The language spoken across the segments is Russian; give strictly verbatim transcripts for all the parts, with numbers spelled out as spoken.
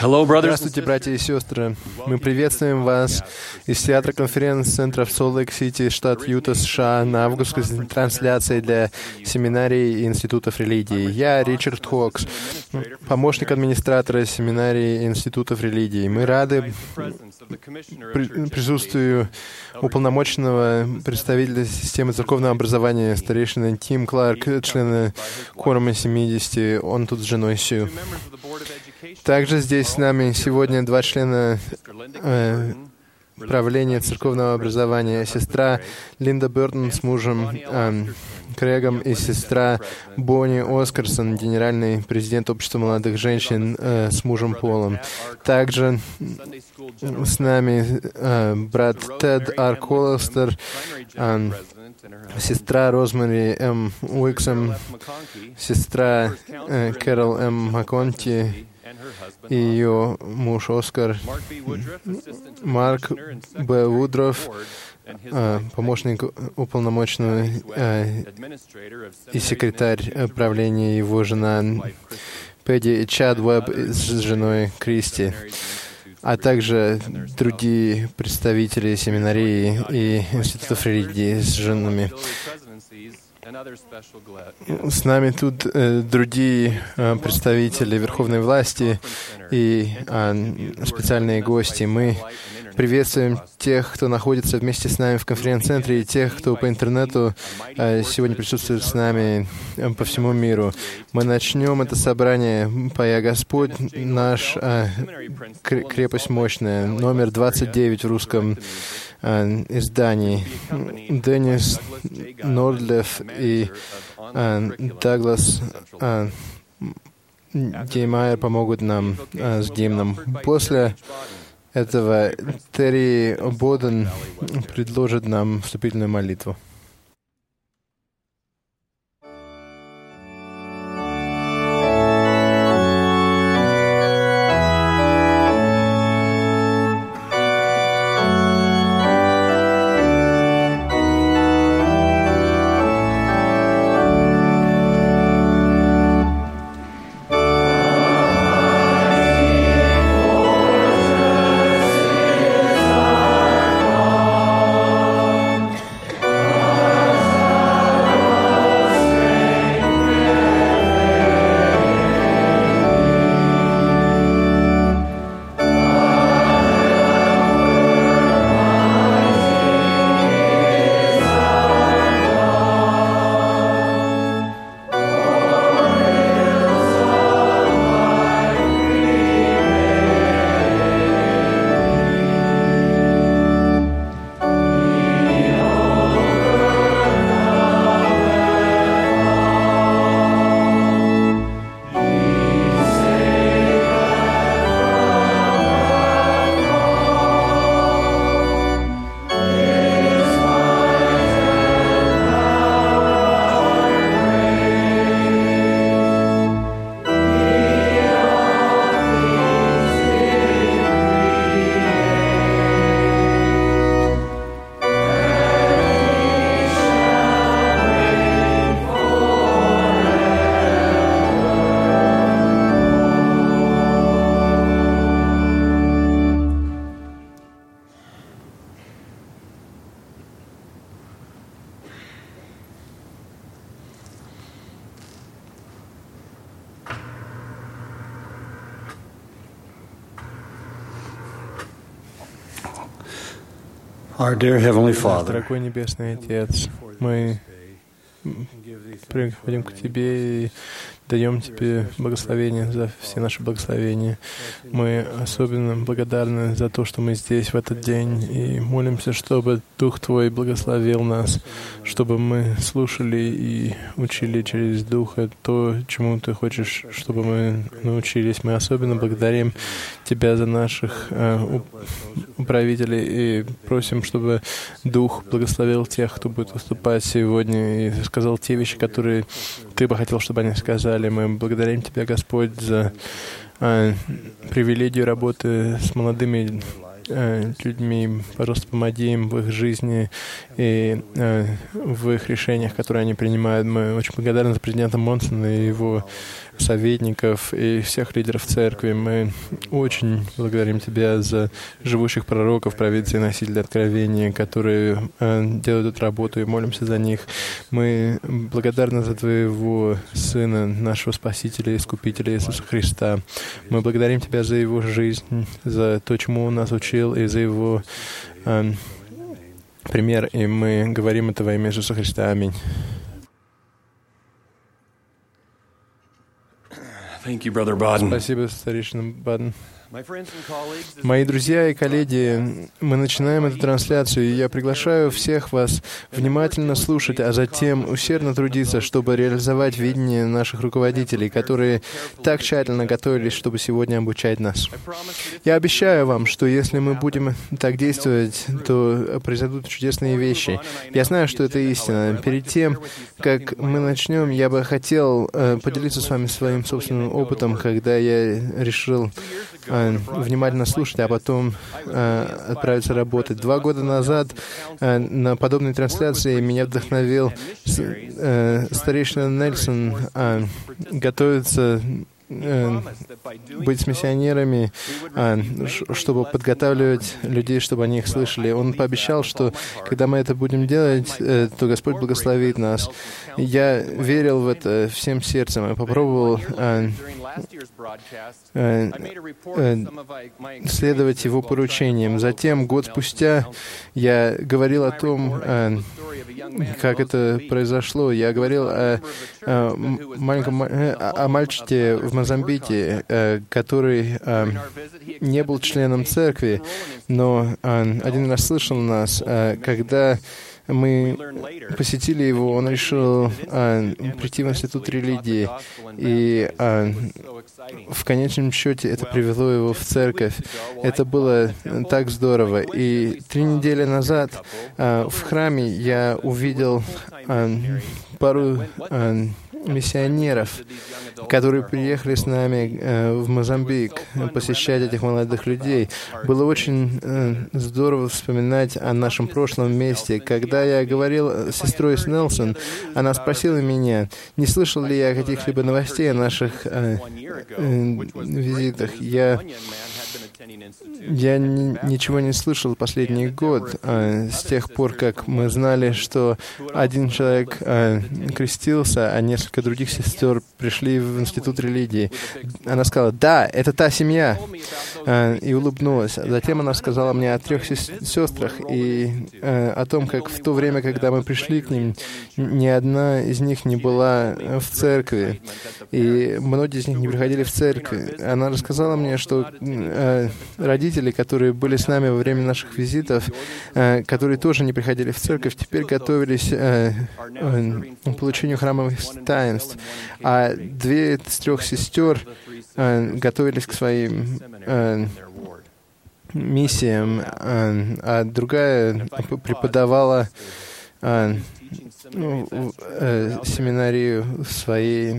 Hello, brothers. Здравствуйте, братья и сестры. Мы приветствуем вас из театра конференц-центра в Солт-Лейк-Сити, штат Юта, США, на августской трансляции для семинарий и институтов религии. Я Ричард Хокс, помощник администратора семинарий и институтов религии. Мы рады при- присутствию уполномоченного представителя системы церковного образования, старейшины Тим Кларк, члена Кворума семидесяти, он тут с женой Сью. Также здесь с нами сегодня два члена э, правления церковного образования. Сестра Линда Бёртон с мужем э, Крэгом и сестра Бонни Оскарсон, генеральный президент Общества молодых женщин э, с мужем Полом. Также с нами э, брат Тед Ар Коллестер, э, сестра Розмари М. Уиксом, сестра э, Кэрол М. Макконти и ее муж Оскар, Марк Б. Вудров, помощник уполномоченного и секретарь правления, его жена Пэдди и Чад Уэбб с женой Кристи, а также другие представители семинарии и институтов религии с женами. С нами тут э, другие э, представители верховной власти и э, специальные гости. Мы приветствуем тех, кто находится вместе с нами в конференц-центре, и тех, кто по интернету э, сегодня присутствует с нами э, по всему миру. Мы начнем это собрание, поя Господь наш, э, крепость мощная, номер двадцать девять в русском э, издании. Деннис Нордлев и э, Даглас э, Геймайер помогут нам э, с гимном. После этого Терри Боден предложит нам вступительную молитву. Our dear Heavenly Father, Дорогой Небесный Отец, мы приходим к Тебе и даем Тебе благословение за все наши благословения. Мы особенно благодарны за то, что мы здесь в этот день, и молимся, чтобы Дух Твой благословил нас, чтобы мы слушали и учили через Духа то, чему Ты хочешь, чтобы мы научились. Мы особенно благодарим Тебя за наших э, управителей и просим, чтобы Дух благословил тех, кто будет выступать сегодня, и сказал те вещи, которые Ты бы хотел, чтобы они сказали. Мы благодарим Тебя, Господь, за э, привилегию работы с молодыми э, людьми. Пожалуйста, помоги им в их жизни и э, в их решениях, которые они принимают. Мы очень благодарны за президента Монсона и его советников и всех лидеров церкви. Мы очень благодарим Тебя за живущих пророков, провидцев и носителей откровения, которые э, делают эту работу, и молимся за них. Мы благодарны за Твоего Сына, нашего Спасителя и Искупителя Иисуса Христа. Мы благодарим Тебя за Его жизнь, за то, чему Он нас учил, и за Его э, пример. И мы говорим это во имя Иисуса Христа. Аминь. Thank you, Brother Baden. Спасибо, старейшина Баден. Мои друзья и коллеги, мы начинаем эту трансляцию, и я приглашаю всех вас внимательно слушать, а затем усердно трудиться, чтобы реализовать видение наших руководителей, которые так тщательно готовились, чтобы сегодня обучать нас. Я обещаю вам, что если мы будем так действовать, то произойдут чудесные вещи. Я знаю, что это истина. Перед тем, как мы начнем, я бы хотел э, поделиться с вами своим собственным опытом, когда я решил э, внимательно слушать, а потом э, отправиться работать. Два года назад э, на подобной трансляции меня вдохновил э, старейшина Нельсон э, готовиться э, быть с миссионерами, э, чтобы подготавливать людей, чтобы они их слышали. Он пообещал, что когда мы это будем делать, э, то Господь благословит нас. Я верил в это всем сердцем. Я попробовал э, э, э, следовать его поручениям. Затем, год спустя, я говорил о том, э, как это произошло. Я говорил о, о маленьком о мальчике в Мозамбике, э, который э, не был членом церкви, но э, один раз слышал нас, э, когда мы посетили его, он решил а, прийти в институт религии, и а, в конечном счете это привело его в церковь. Это было так здорово. И три недели назад а, в храме я увидел а, пару а, миссионеров, которые приехали с нами э, в Мозамбик посещать этих молодых людей. Было очень э, здорово вспоминать о нашем прошлом месте. Когда я говорил с сестрой Нелсон, она спросила меня, не слышал ли я каких-либо новостей о наших э, э, визитах. Я Я ни, ничего не слышал последний год, а, с тех пор, как мы знали, что один человек а, крестился, а несколько других сестер пришли в институт религии. Она сказала, да, это та семья, а, и улыбнулась. Затем она сказала мне о трех сестрах и а, о том, как в то время, когда мы пришли к ним, ни одна из них не была в церкви, и многие из них не приходили в церковь. Она рассказала мне, что а, родители, которые были с нами во время наших визитов, э, которые тоже не приходили в церковь, теперь готовились э, э, к получению храмовых таинств. А две из трех сестер э, готовились к своим э, миссиям, э, а другая преподавала э, ну, э, семинарию своей.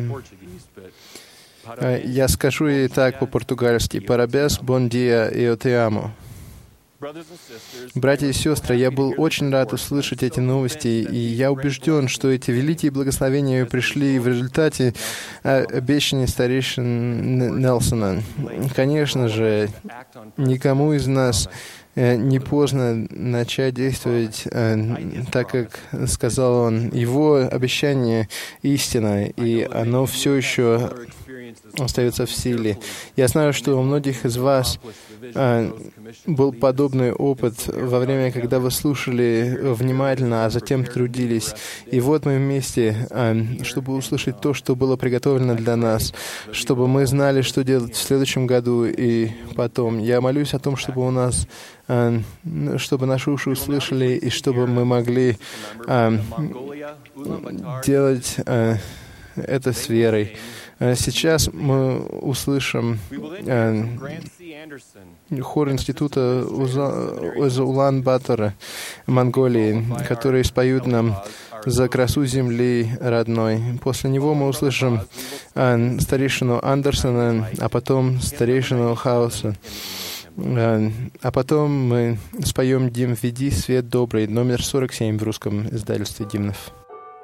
Я скажу ей так по-португальски. «Parabéns, bom dia, eu te amo». Братья и сестры, я был очень рад услышать эти новости, и я убежден, что эти великие благословения пришли в результате обещаний старейшин Нельсона. Конечно же, никому из нас не поздно начать действовать, так как сказал он. Его обещание истина, и оно все еще остается в силе. Я знаю, что у многих из вас а, был подобный опыт во время, когда вы слушали внимательно, а затем трудились. И вот мы вместе, а, чтобы услышать то, что было приготовлено для нас, чтобы мы знали, что делать в следующем году и потом. Я молюсь о том, чтобы у нас, а, чтобы наши уши услышали, и чтобы мы могли а, делать а, это с верой. Сейчас мы услышим э, хор института из Улан-Батора, Монголии, которые споют нам «За красу земли родной». После него мы услышим э, старейшину Андерсона, а потом старейшину Хауса. А потом мы споем «Дим, веди, свет добрый», номер сорок семь в русском издательстве «Димнов».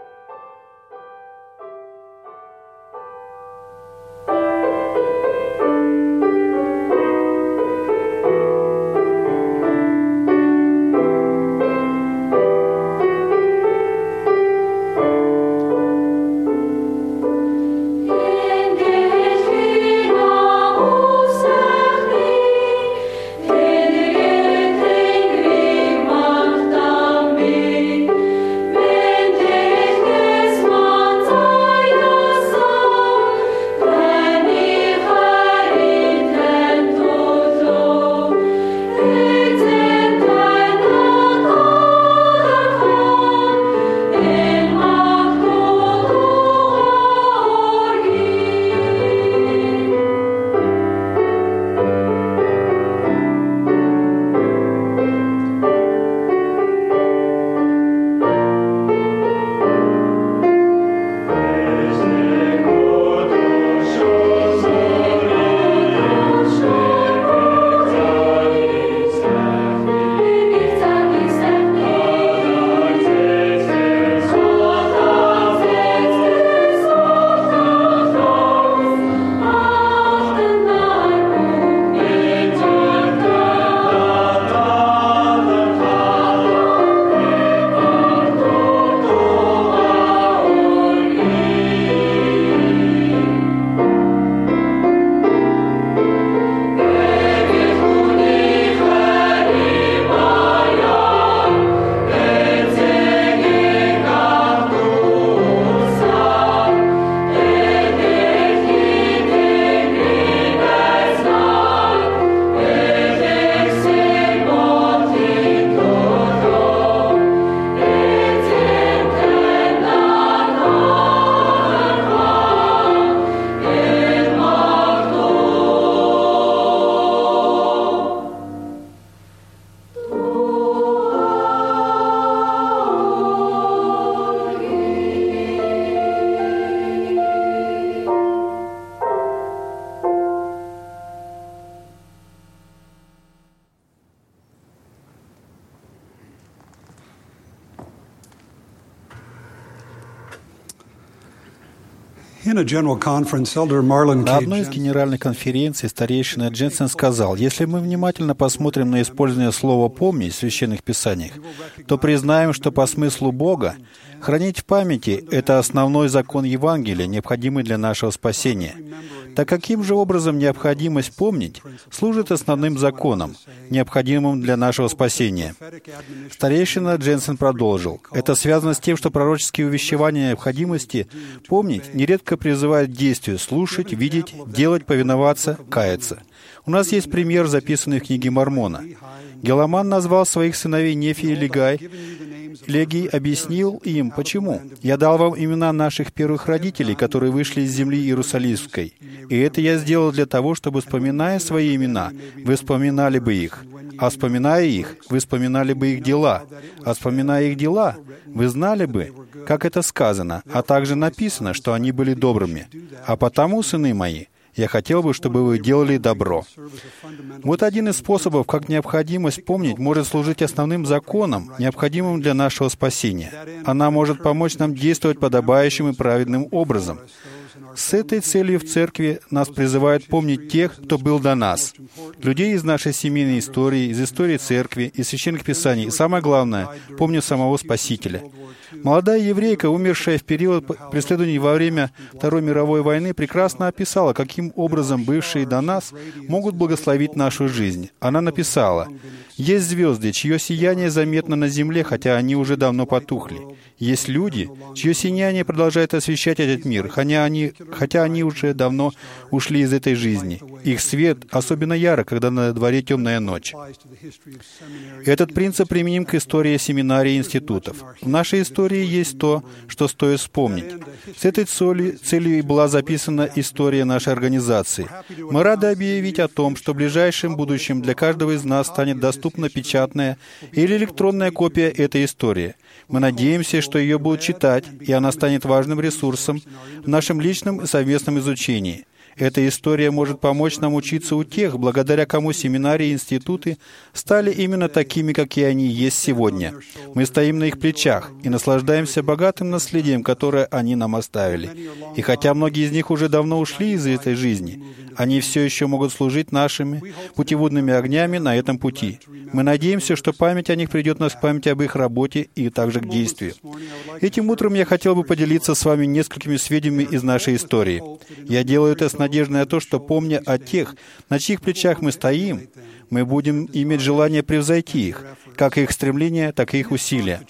На одной из генеральных конференций старейшина Дженсен сказал: «Если мы внимательно посмотрим на использование слова «помнить» в Священных Писаниях, то признаем, что по смыслу Бога хранить в памяти — это основной закон Евангелия, необходимый для нашего спасения. Так каким же образом необходимость помнить служит основным законом, необходимым для нашего спасения?» Старейшина Дженсен продолжил: «Это связано с тем, что пророческие увещевания необходимости помнить нередко призывают к действию: слушать, видеть, делать, повиноваться, каяться. У нас есть пример, записанный в книге Мормона. Геламан назвал своих сыновей Нефи и Легай. Легий объяснил им, почему. «Я дал вам имена наших первых родителей, которые вышли из земли Иерусалимской. И это я сделал для того, чтобы, вспоминая свои имена, вы вспоминали бы их. А вспоминая их, вы вспоминали бы их дела. А вспоминая их дела, вы знали бы, как это сказано, а также написано, что они были добрыми. А потому, сыны мои, я хотел бы, чтобы вы делали добро». Вот один из способов, как необходимость помнить может служить основным законом, необходимым для нашего спасения. Она может помочь нам действовать подобающим и праведным образом. С этой целью в церкви нас призывают помнить тех, кто был до нас, людей из нашей семейной истории, из истории церкви, из священных писаний, и самое главное, помню самого Спасителя. Молодая еврейка, умершая в период преследований во время Второй мировой войны, прекрасно описала, каким образом бывшие до нас могут благословить нашу жизнь. Она написала: «Есть звезды, чье сияние заметно на земле, хотя они уже давно потухли. Есть люди, чье сияние продолжает освещать этот мир, хотя они, хотя они уже давно ушли из этой жизни. Их свет особенно ярок, когда на дворе темная ночь». Этот принцип применим к истории семинарий и институтов. В нашей истории есть то, что стоит вспомнить. С этой целью, целью и была записана история нашей организации. Мы рады объявить о том, что в ближайшем будущем для каждого из нас станет доступна печатная или электронная копия этой истории. Мы надеемся, что ее будут читать, и она станет важным ресурсом в нашем личном и совместном изучении. Эта история может помочь нам учиться у тех, благодаря кому семинарии и институты стали именно такими, какие они есть сегодня. Мы стоим на их плечах и наслаждаемся богатым наследием, которое они нам оставили. И хотя многие из них уже давно ушли из этой жизни, они все еще могут служить нашими путеводными огнями на этом пути. Мы надеемся, что память о них придет нас к памяти об их работе и также к действию. Этим утром я хотел бы поделиться с вами несколькими сведениями из нашей истории. Я делаю это с надеждой на то, что, помня о тех, на чьих плечах мы стоим, мы будем иметь желание превзойти их, как их стремления, так и их усилия.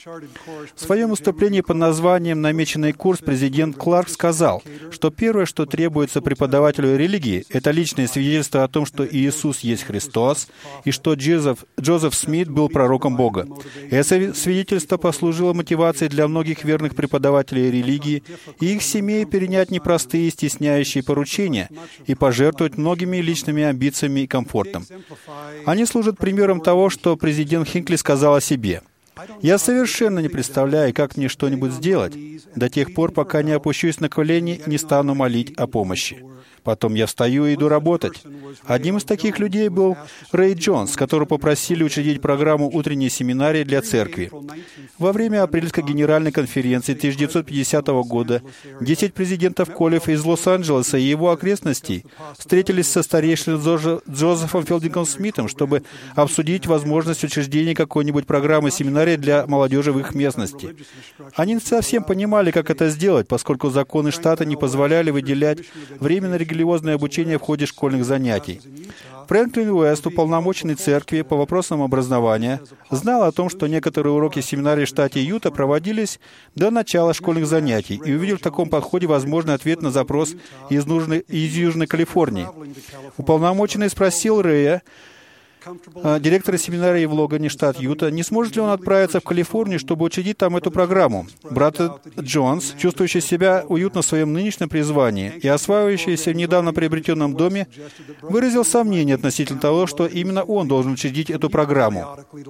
В своем выступлении под названием «Намеченный курс» президент Кларк сказал, что первое, что требуется преподавателю религии, это личное свидетельство о том, что Иисус есть Христос, и что Джозеф, Джозеф Смит был пророком Бога. Это свидетельство послужило мотивацией для многих верных преподавателей религии и их семей перенять непростые стесняющие поручения и пожертвовать многими личными амбициями и комфортом. Они служат примером того, что президент Хинкли сказал о себе. «Я совершенно не представляю, как мне что-нибудь сделать до тех пор, пока не опущусь на колени и не стану молить о помощи. Потом я встаю и иду работать». Одним из таких людей был Рэй Джонс, которого попросили учредить программу утренней семинарии для церкви. Во время апрельской генеральной конференции тысяча девятьсот пятидесятого года десять президентов колледжей из Лос-Анджелеса и его окрестностей встретились со старейшиной Джозефом Филдингом Смитом, чтобы обсудить возможность учреждения какой-нибудь программы семинарии для молодежи в их местности. Они не совсем понимали, как это сделать, поскольку законы штата не позволяли выделять время на религиозное обучение в ходе школьных занятий. Фрэнклин Уэст, уполномоченный церкви по вопросам образования, знал о том, что некоторые уроки семинарии в штате Юта проводились до начала школьных занятий, и увидел в таком подходе возможный ответ на запрос из, нужной, из Южной Калифорнии. Уполномоченный спросил Рэя, директора семинарии в Логане, штат Юта, не сможет ли он отправиться в Калифорнию, чтобы учредить там эту программу. Брат Джонс, чувствующий себя уютно в своем нынешнем призвании и осваивающийся в недавно приобретенном доме, выразил сомнение относительно того, что именно он должен учредить эту программу.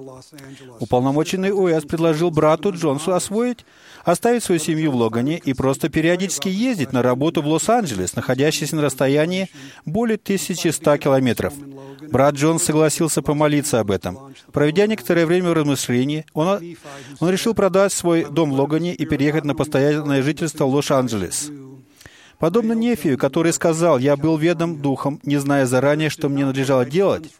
Уполномоченный Уэст предложил брату Джонсу освоить, оставить свою семью в Логане и просто периодически ездить на работу в Лос-Анджелес, находящийся на расстоянии более тысячи ста километров. Брат Джонс согласился помолиться об этом. Проведя некоторое время в размышлении, он, он решил продать свой дом в Логане и переехать на постоянное жительство в Лос-Анджелес. Подобно Нефию, который сказал: «Я был ведом духом, не зная заранее, что мне надлежало делать»,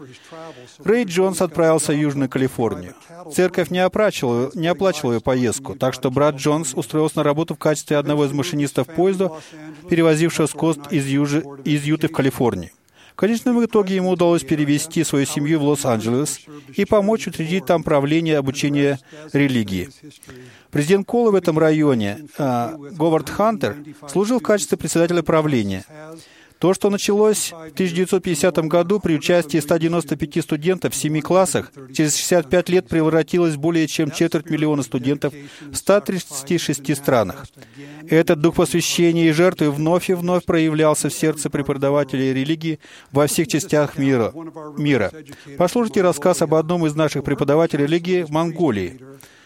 Рэй Джонс отправился в Южную Калифорнию. Церковь не оплачивала, не оплачивала ее поездку, так что брат Джонс устроился на работу в качестве одного из машинистов поезда, перевозившего скот из, Южи, из Юты в Калифорнию. В конечном итоге ему удалось перевести свою семью в Лос-Анджелес и помочь учредить там правление обучения религии. Президент Колы в этом районе, э, Говард Хантер, служил в качестве председателя правления. То, что началось в тысяча девятьсот пятидесятом году при участии ста девяноста пяти студентов в семи классах, через шестьдесят пять лет превратилось в более чем четверть миллиона студентов в ста тридцати шести странах. Этот дух посвящения и жертвы вновь и вновь проявлялся в сердце преподавателей религии во всех частях мира. мира. Послушайте рассказ об одном из наших преподавателей религии в Монголии.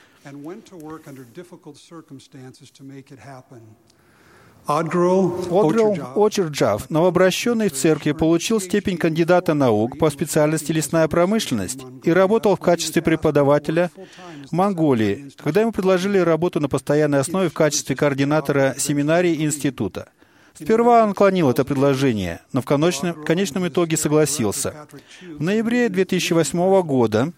Одгрел Очерджав, новообращенный в церкви, получил степень кандидата наук по специальности лесная промышленность и работал в качестве преподавателя в Монголии, когда ему предложили работу на постоянной основе в качестве координатора семинарии и института. Сперва он отклонил это предложение, но в конечном, конечном итоге согласился. В ноябре две тысячи восьмого года,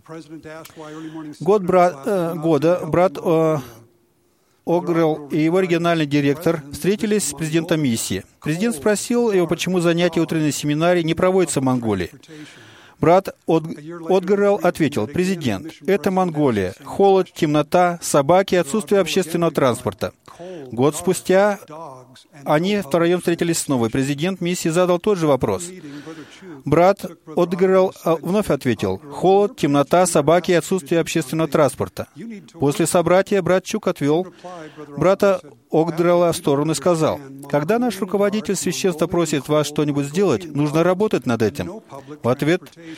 год брат, э, года брат э, Огрел и его региональный директор встретились с президентом миссии. Президент спросил его, почему занятия утренней семинарии не проводятся в Монголии. Брат Огрел ответил: «Президент, это Монголия. Холод, темнота, собаки, отсутствие общественного транспорта». Год спустя они втроем встретились снова, и президент миссии задал тот же вопрос. Брат Огрел вновь ответил: «Холод, темнота, собаки и отсутствие общественного транспорта». После собратья брат Чук отвел брата Огрела в сторону и сказал: «Когда наш руководитель священства просит вас что-нибудь сделать, нужно работать над этим». В ответ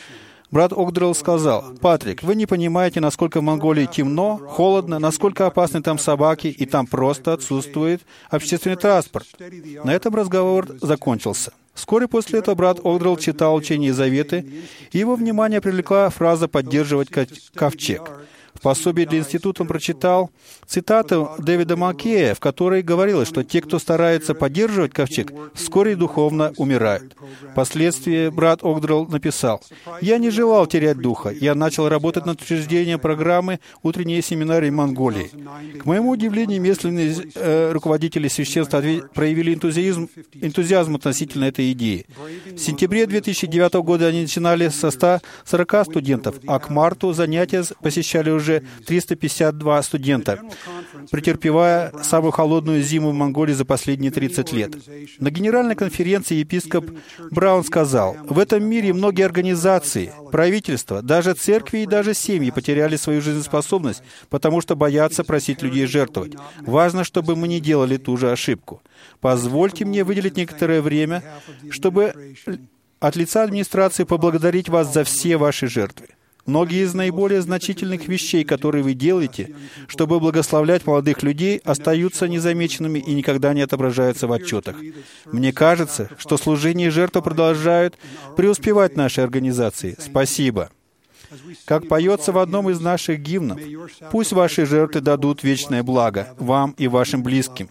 Брат Огдрелл сказал: «Патрик, вы не понимаете, насколько в Монголии темно, холодно, насколько опасны там собаки, и там просто отсутствует общественный транспорт». На этом разговор закончился. Вскоре после этого брат Огдрелл читал учение Заветы, и его внимание привлекла фраза «поддерживать ковчег». В пособии для института он прочитал цитату Дэвида Маккея, в которой говорилось, что те, кто старается поддерживать ковчег, вскоре духовно умирают. Впоследствии брат Огдрелл написал: «Я не желал терять духа. Я начал работать над утверждением программы утренней семинарии Монголии. К моему удивлению, местные э, руководители священства проявили энтузиазм, энтузиазм относительно этой идеи. В сентябре две тысячи девятого года они начинали со ста сорока студентов, а к марту занятия посещали уже триста пятьдесят два студента, претерпевая самую холодную зиму в Монголии за последние тридцать лет. На генеральной конференции епископ Браун сказал: «В этом мире многие организации, правительства, даже церкви и даже семьи потеряли свою жизнеспособность, потому что боятся просить людей жертвовать. Важно, чтобы мы не делали ту же ошибку. Позвольте мне выделить некоторое время, чтобы от лица администрации поблагодарить вас за все ваши жертвы. Многие из наиболее значительных вещей, которые вы делаете, чтобы благословлять молодых людей, остаются незамеченными и никогда не отображаются в отчетах. Мне кажется, что служение и жертва продолжают преуспевать в нашей организации. Спасибо». Как поется в одном из наших гимнов: «Пусть ваши жертвы дадут вечное благо вам и вашим близким».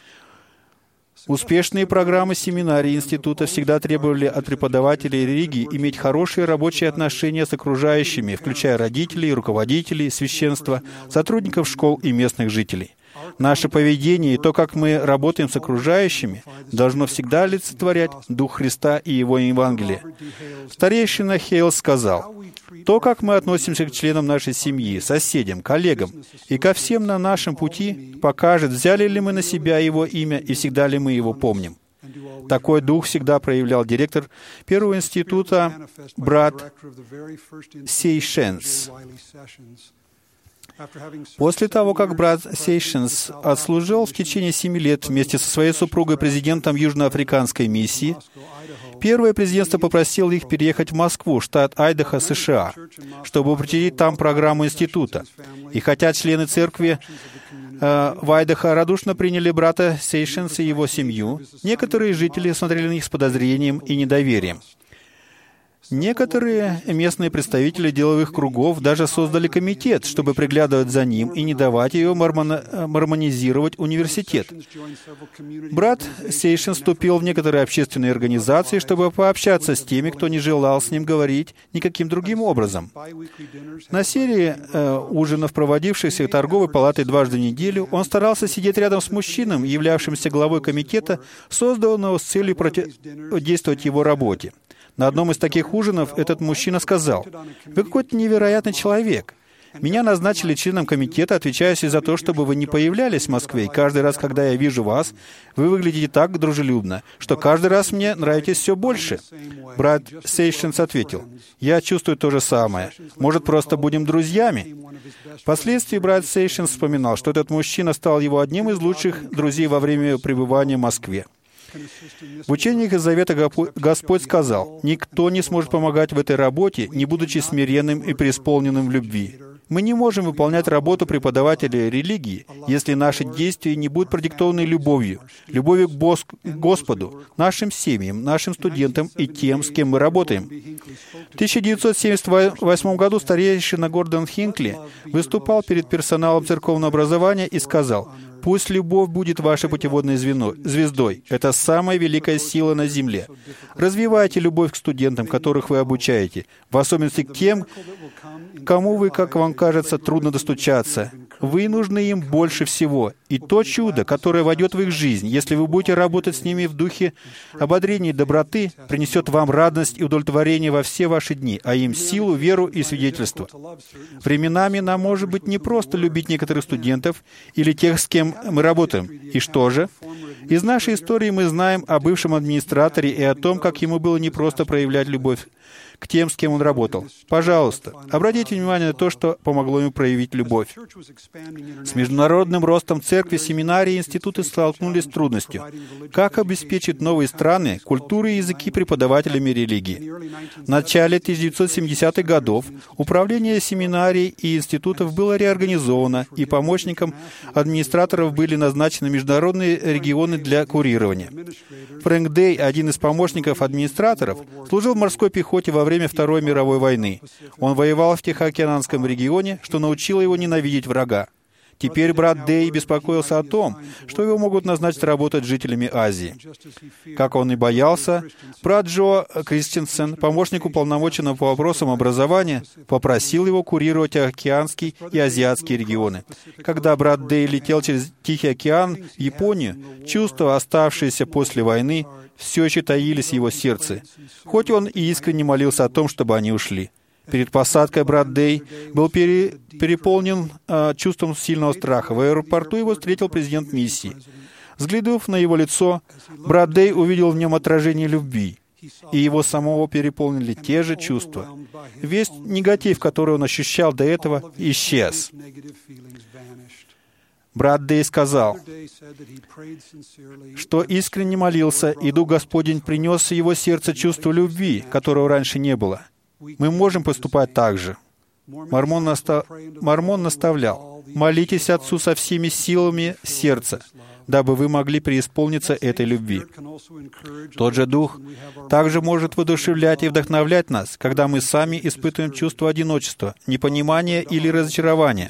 Успешные программы семинарий института всегда требовали от преподавателей религии иметь хорошие рабочие отношения с окружающими, включая родителей, руководителей, священства, сотрудников школ и местных жителей. Наше поведение и то, как мы работаем с окружающими, должно всегда олицетворять Дух Христа и Его Евангелие. Старейшина Хейлс сказал: «То, как мы относимся к членам нашей семьи, соседям, коллегам и ко всем на нашем пути, покажет, взяли ли мы на себя Его имя и всегда ли мы Его помним». Такой дух всегда проявлял директор первого института брат Сейшенс. После того, как брат Сейшенс отслужил в течение семи лет вместе со своей супругой президентом Южноафриканской миссии, первое президентство попросило их переехать в Москву, штат Айдахо, США, чтобы учредить там программу института. И хотя члены церкви э, в Айдахо радушно приняли брата Сейшенса и его семью, некоторые жители смотрели на них с подозрением и недоверием. Некоторые местные представители деловых кругов даже создали комитет, чтобы приглядывать за ним и не давать ее мормоно- мормонизировать университет. Брат Сейшен вступил в некоторые общественные организации, чтобы пообщаться с теми, кто не желал с ним говорить никаким другим образом. На серии э, ужинов, проводившихся торговой палатой дважды в неделю, он старался сидеть рядом с мужчиной, являвшимся главой комитета, созданного с целью противодействовать его работе. На одном из таких ужинов этот мужчина сказал: «Вы какой-то невероятный человек. Меня назначили членом комитета, отвечающим за то, чтобы вы не появлялись в Москве, и каждый раз, когда я вижу вас, вы выглядите так дружелюбно, что каждый раз мне нравитесь все больше». Брат Сейшенс ответил: «Я чувствую то же самое. Может, просто будем друзьями?» Впоследствии брат Сейшенс вспоминал, что этот мужчина стал его одним из лучших друзей во время пребывания в Москве. В учениях из Завета Господь сказал: «Никто не сможет помогать в этой работе, не будучи смиренным и преисполненным в любви». Мы не можем выполнять работу преподавателя религии, если наши действия не будут продиктованы любовью, любовью к Господу, нашим семьям, нашим студентам и тем, с кем мы работаем. В тысяча девятьсот семьдесят восьмом году старейшина Гордон Хинкли выступал перед персоналом церковного образования и сказал: «Пусть любовь будет вашей путеводной звездой. Это самая великая сила на земле. Развивайте любовь к студентам, которых вы обучаете, в особенности к тем, кому вы, как вам кажется, трудно достучаться. Вы нужны им больше всего. И то чудо, которое войдет в их жизнь, если вы будете работать с ними в духе ободрения и доброты, принесет вам радость и удовлетворение во все ваши дни, а им силу, веру и свидетельство. Временами нам может быть не просто любить некоторых студентов или тех, с кем мы работаем. И что же? Из нашей истории мы знаем о бывшем администраторе и о том, как ему было непросто проявлять любовь к тем, с кем он работал. Пожалуйста, обратите внимание на то, что помогло ему проявить любовь. С международным ростом церкви, семинарии и институты столкнулись с трудностью. Как обеспечить новые страны, культуры и языки преподавателями религии? В начале тысяча девятьсот семидесятых годов управление семинарий и институтов было реорганизовано, и помощником администраторов были назначены международные регионы для курирования. Фрэнк Дэй, один из помощников администраторов, служил в морской пехоте во время Второй мировой войны. Он воевал в Тихоокеанском регионе, что научило его ненавидеть врага. Теперь брат Дэй беспокоился о том, что его могут назначить работать жителями Азии. Как он и боялся, брат Джо Кристенсен, помощник уполномоченного по вопросам образования, попросил его курировать Тихоокеанский и азиатские регионы. Когда брат Дэй летел через Тихий океан в Японию, чувства, оставшиеся после войны, все еще таились в его сердце, хоть он и искренне молился о том, чтобы они ушли. Перед посадкой брат Дэй был пере, переполнен э, чувством сильного страха. В аэропорту его встретил президент миссии. Взглянув на его лицо, брат Дэй увидел в нем отражение любви, и его самого переполнили те же чувства. Весь негатив, который он ощущал до этого, исчез. Брат Дэй сказал, что искренне молился, и Дух Господень принес в его сердце чувство любви, которого раньше не было. Мы можем поступать так же. Мормон, наста... Мормон наставлял, молитесь Отцу со всеми силами сердца, дабы вы могли преисполниться этой любви. Тот же Дух также может воодушевлять и вдохновлять нас, когда мы сами испытываем чувство одиночества, непонимания или разочарования.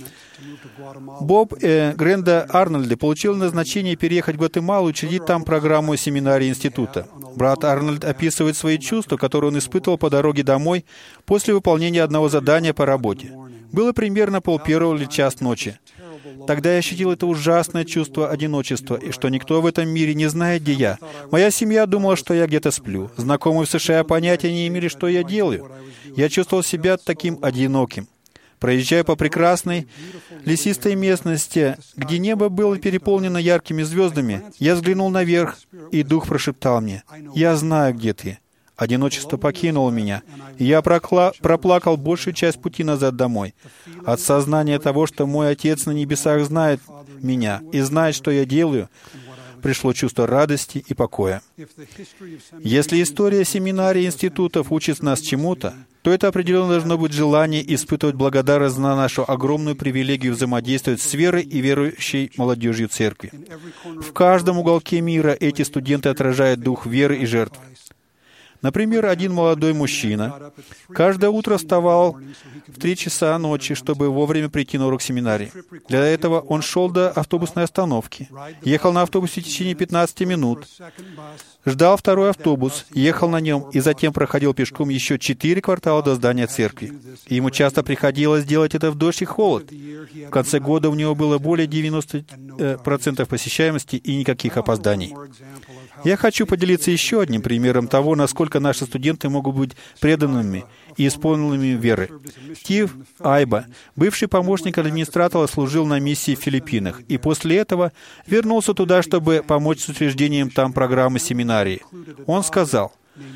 Боб э, Гренда Арнольда получил назначение переехать в Гватемалу и учредить там программу семинарии института. Брат Арнольд описывает свои чувства, которые он испытывал по дороге домой после выполнения одного задания по работе. Было примерно полпервого или час ночи. Тогда я ощутил это ужасное чувство одиночества, и что никто в этом мире не знает, где я. Моя семья думала, что я где-то сплю. Знакомые в США понятия не имели, что я делаю. Я чувствовал себя таким одиноким. Проезжая по прекрасной лесистой местности, где небо было переполнено яркими звездами, я взглянул наверх, и Дух прошептал мне: «Я знаю, где ты». Одиночество покинуло меня, и я прокла... проплакал большую часть пути назад домой. От сознания того, что мой Отец на небесах знает меня и знает, что я делаю, пришло чувство радости и покоя. Если история семинарий и институтов учит нас чему-то, то это определенно должно быть желание испытывать благодарность на нашу огромную привилегию взаимодействовать с верой и верующей молодежью церкви. В каждом уголке мира эти студенты отражают дух веры и жертвы. Например, один молодой мужчина каждое утро вставал в три часа ночи, чтобы вовремя прийти на урок семинарии. Для этого он шел до автобусной остановки, ехал на автобусе в течение пятнадцати минут, ждал второй автобус, ехал на нем и затем проходил пешком еще четыре квартала до здания церкви. И ему часто приходилось делать это в дождь и холод. В конце года у него было более девяноста процентов посещаемости и никаких опозданий. Я хочу поделиться еще одним примером того, насколько наши студенты могут быть преданными и исполненными веры. Стив Айба, бывший помощник администратора, служил на миссии в Филиппинах, и после этого вернулся туда, чтобы помочь с учреждением там программы семинарии. Он сказал,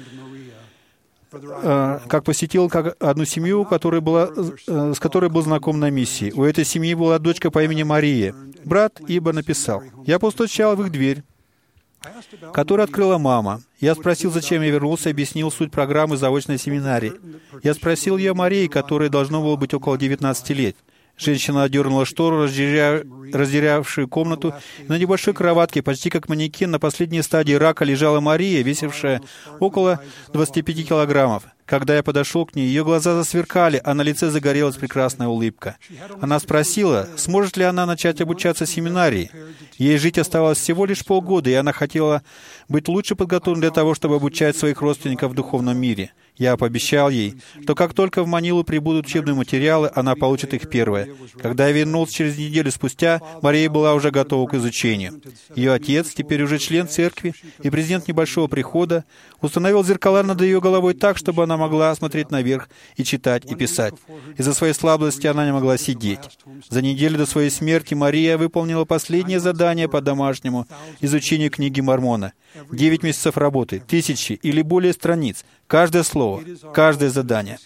как посетил как одну семью, которая была, с которой был знаком на миссии. У этой семьи была дочка по имени Мария. Брат Иба написал: «Я постучал в их дверь, которую открыла мама. Я спросил, зачем я вернулся, и объяснил суть программы заочной семинарии. Я спросил ее о Марии, которой должно было быть около девятнадцати лет. Женщина одернула штору, раздеря... раздерявшую комнату, и на небольшой кроватке, почти как манекен, на последней стадии рака лежала Мария, весившая около двадцати пяти килограммов. Когда я подошел к ней, ее глаза засверкали, а на лице загорелась прекрасная улыбка. Она спросила, сможет ли она начать обучаться в семинарии. Ей жить оставалось всего лишь полгода, и она хотела быть лучше подготовленной для того, чтобы обучать своих родственников в духовном мире. Я пообещал ей, что как только в Манилу прибудут учебные материалы, она получит их первая. Когда я вернулся через неделю спустя, Мария была уже готова к изучению. Ее отец, теперь уже член церкви и президент небольшого прихода, установил зеркала над ее головой так, чтобы она могла смотреть наверх и читать, и писать. Из-за своей слабости она не могла сидеть. За неделю до своей смерти Мария выполнила последнее задание по домашнему изучению книги Мормона. Девять месяцев работы, тысячи или более страниц. Каждое слово, каждое задание.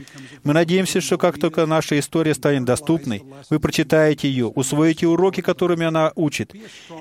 Мы надеемся, что как только наша история станет доступной, вы прочитаете ее, усвоите уроки, которыми она учит,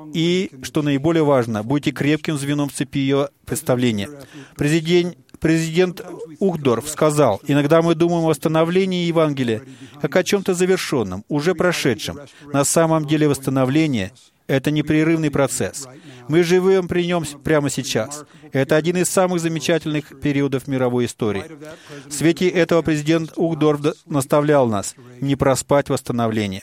и, что наиболее важно, будете крепким звеном в цепи ее представления. Президент Президент Ухдорф сказал, «Иногда мы думаем о восстановлении Евангелия как о чем-то завершенном, уже прошедшем. На самом деле восстановление — это непрерывный процесс. Мы живем при нем прямо сейчас. Это один из самых замечательных периодов мировой истории. В свете этого президент Ухдорф наставлял нас не проспать восстановление.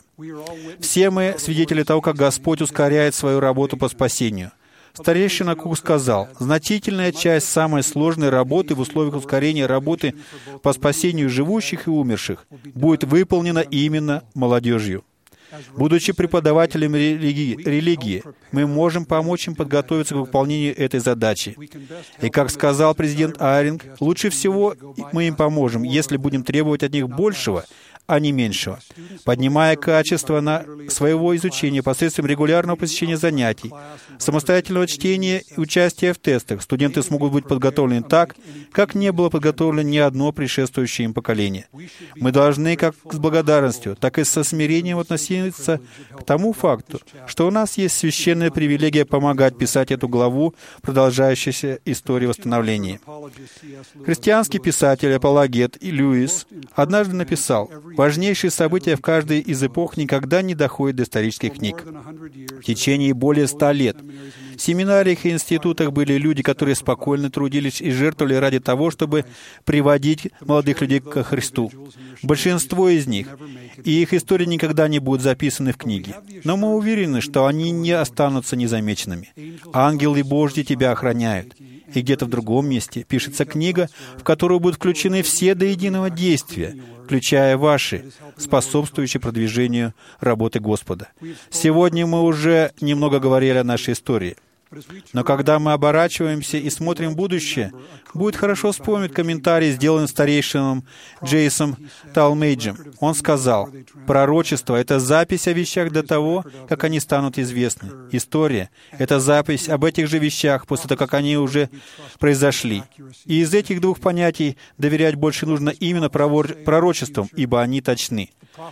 Все мы свидетели того, как Господь ускоряет свою работу по спасению. Старейшина Кук сказал, значительная часть самой сложной работы в условиях ускорения работы по спасению живущих и умерших будет выполнена именно молодежью. Будучи преподавателем религии, религии, мы можем помочь им подготовиться к выполнению этой задачи. И, как сказал президент Айринг, лучше всего мы им поможем, если будем требовать от них большего, а не меньшего, поднимая качество на своего изучения посредством регулярного посещения занятий, самостоятельного чтения и участия в тестах. Студенты смогут быть подготовлены так, как не было подготовлено ни одно предшествующее им поколение. Мы должны как с благодарностью, так и со смирением относиться к тому факту, что у нас есть священная привилегия помогать писать эту главу продолжающейся истории восстановления. Христианский писатель, апологет Льюис однажды написал, «Важнейшие события в каждой из эпох никогда не доходят до исторических книг. В течение более ста лет в семинариях и институтах были люди, которые спокойно трудились и жертвовали ради того, чтобы приводить молодых людей ко Христу. Большинство из них, и их истории никогда не будут записаны в книги. Но мы уверены, что они не останутся незамеченными. Ангелы Божьи тебя охраняют». И где-то в другом месте пишется книга, в которую будут включены все до единого действия, включая ваши, способствующие продвижению работы Господа. Сегодня мы уже немного говорили о нашей истории. Но когда мы оборачиваемся и смотрим в будущее, будет хорошо вспомнить комментарий, сделанный старейшином Джейсом Талмейджем. Он сказал, «Пророчество — это запись о вещах до того, как они станут известны. История — это запись об этих же вещах после того, как они уже произошли. И из этих двух понятий доверять больше нужно именно пророчествам, ибо они точны».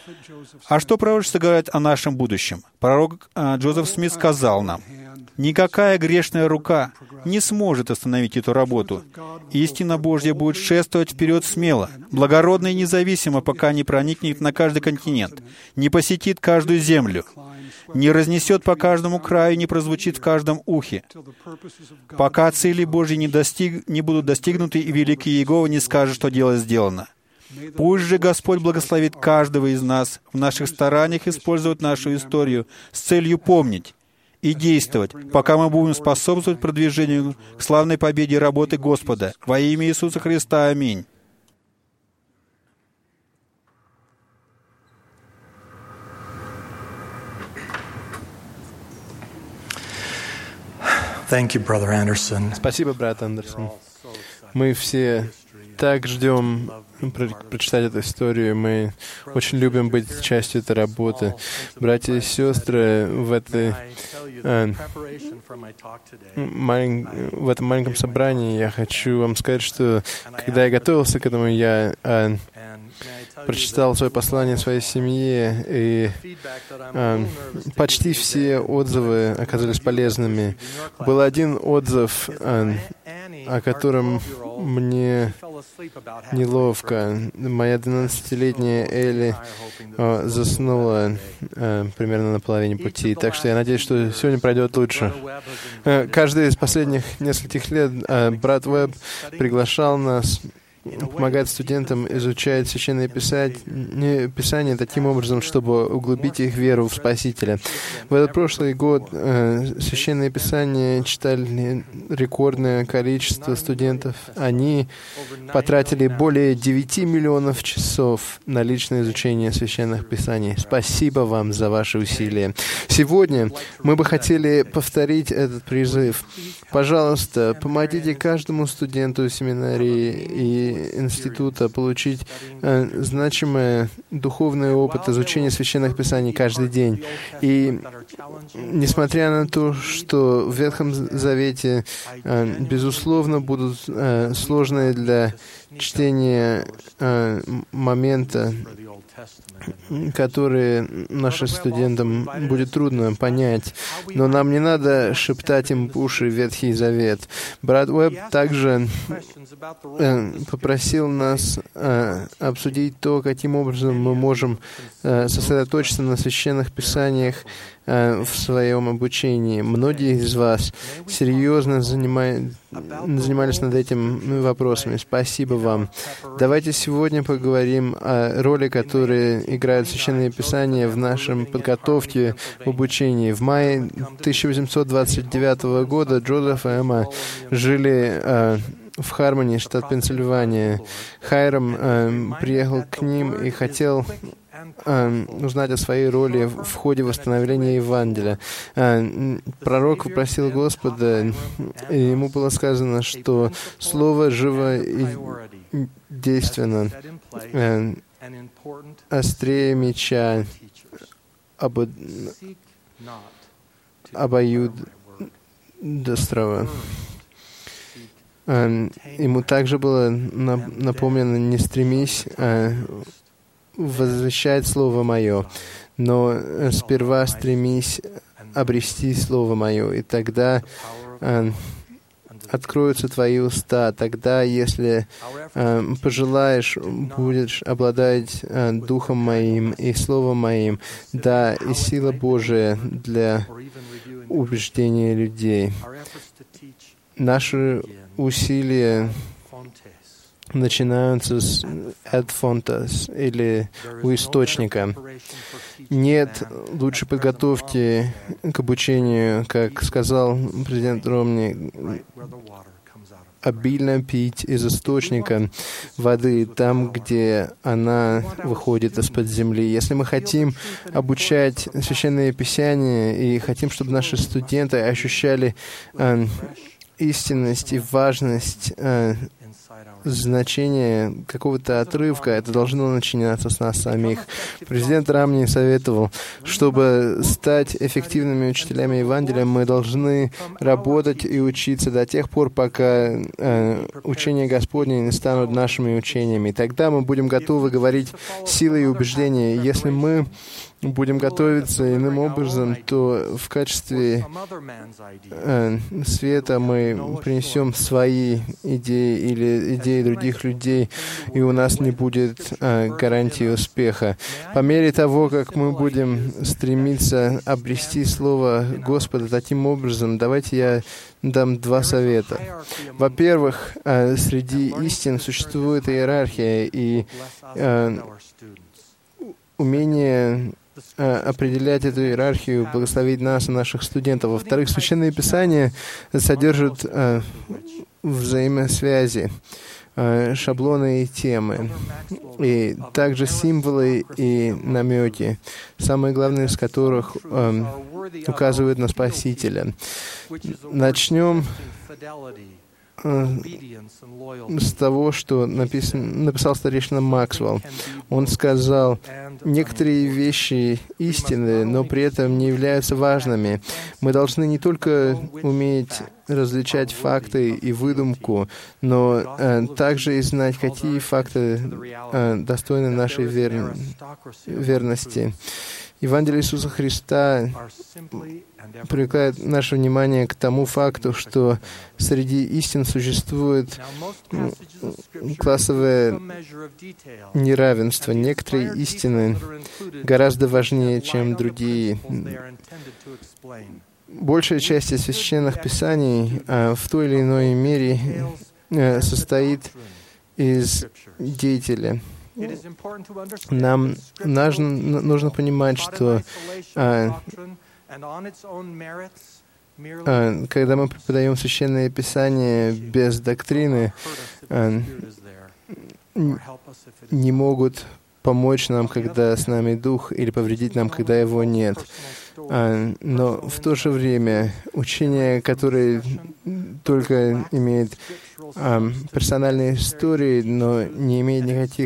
А что пророчество говорит о нашем будущем? Пророк а, Джозеф Смит сказал нам, «Никакая грешная рука не сможет остановить эту работу. Истина Божья будет шествовать вперед смело, благородно и независимо, пока не проникнет на каждый континент, не посетит каждую землю, не разнесет по каждому краю, не прозвучит в каждом ухе, пока цели Божьи не, достиг, не будут достигнуты и великий Иегова не скажет, что дело сделано. Пусть же Господь благословит каждого из нас в наших стараниях использовать нашу историю с целью помнить и действовать, пока мы будем способствовать продвижению к славной победе работы Господа. Во имя Иисуса Христа. Аминь. Thank you, Brother Anderson. Спасибо, брат Андерсон. Мы все так ждем про- прочитать эту историю. Мы очень любим быть частью этой работы. Братья и сестры, в этой э, малень... в этом маленьком собрании я хочу вам сказать, что когда я готовился к этому, я э, прочитал свое послание своей семье, и э, почти все отзывы оказались полезными. Был один отзыв, э, о котором мне неловко. Моя двенадцатилетняя Элли э, заснула э, примерно на половине пути, так что я надеюсь, что сегодня пройдет лучше. Э, каждый из последних нескольких лет э, брат Уэбб приглашал нас помогать студентам изучать Священное Писание, Писание таким образом, чтобы углубить их веру в Спасителя. В этот прошлый год э, Священное Писание читали рекордное количество студентов. Они потратили более девяти миллионов часов на личное изучение Священных Писаний. Спасибо вам за ваши усилия. Сегодня мы бы хотели повторить этот призыв. Пожалуйста, помогите каждому студенту семинарии и института, получить э, значимый духовный опыт изучения Священных Писаний каждый день. И несмотря на то, что в Ветхом Завете, э, безусловно, будут э, сложные для чтения э, момента, которые нашим студентам будет трудно понять. Но нам не надо шептать им в уши Ветхий Завет. Брат Уэбб также э, попросил нас э, обсудить то, каким образом мы можем э, сосредоточиться на Священных Писаниях э, в своем обучении. Многие из вас серьезно занимают, занимались над этими вопросами. Спасибо вам. Давайте сегодня поговорим о роли, которую играют Священные Писания в нашем подготовке в обучении. В мае тысяча восемьсот двадцать девятого года Джозеф и Эмма жили э, в Хармони, штат Пенсильвания. Хайрам э, приехал к ним и хотел э, узнать о своей роли в, в ходе восстановления Евангелия. Э, пророк попросил Господа, и ему было сказано, что Слово живо и действенно, э, острее меча, обо... обоюдострого. Ему также было напомнено: не стремись возвещать Слово Мое, но сперва стремись обрести Слово Мое, и тогда откроются твои уста. Тогда, если э, пожелаешь, будешь обладать э, Духом Моим и Словом Моим, да, и сила Божия для убеждения людей. Наши усилия начинаются с ad fontes, или у источника. Нет лучшей подготовки к обучению, как сказал президент Ромни, обильно пить из источника воды, там, где она выходит из-под земли. Если мы хотим обучать Священные Писания и хотим, чтобы наши студенты ощущали э, истинность и важность э, значение какого-то отрывка, это должно начинаться с нас самих. Президент Рамни советовал, чтобы стать эффективными учителями Евангелия, мы должны работать и учиться до тех пор, пока э, учения Господни не станут нашими учениями. Тогда мы будем готовы говорить силой и убеждением. Если мы будем готовиться иным образом, то в качестве э, света мы принесем свои идеи или идеи других людей, и у нас не будет э, гарантии успеха. По мере того, как мы будем стремиться обрести Слово Господа таким образом, давайте я дам два совета. Во-первых, э, среди истин существует иерархия, и э, умение определять эту иерархию, благословить нас и наших студентов. Во-вторых, Священные Писания содержат э, взаимосвязи, э, шаблоны и темы, и также символы и намеки, самые главные из которых э, указывают на Спасителя. Начнем с того, что написан, написал старейшина Максвелл. Он сказал: некоторые вещи истинны, но при этом не являются важными. Мы должны не только уметь различать факты и выдумку, но э, также и знать, какие факты э, достойны нашей вер... верности. Евангелие Иисуса Христа привлекает наше внимание к тому факту, что среди истин существует классовое неравенство. Некоторые истины гораздо важнее, чем другие. Большая часть Священных Писаний а, в той или иной мере а, состоит из деятеля. Нам нужно, нужно понимать, что а, а, когда мы преподаем Священное Писание без доктрины, а, не могут помочь нам, когда с нами Дух, или повредить нам, когда Его нет. Но в то же время учение, которое только имеет персональные истории, но не имеет никаких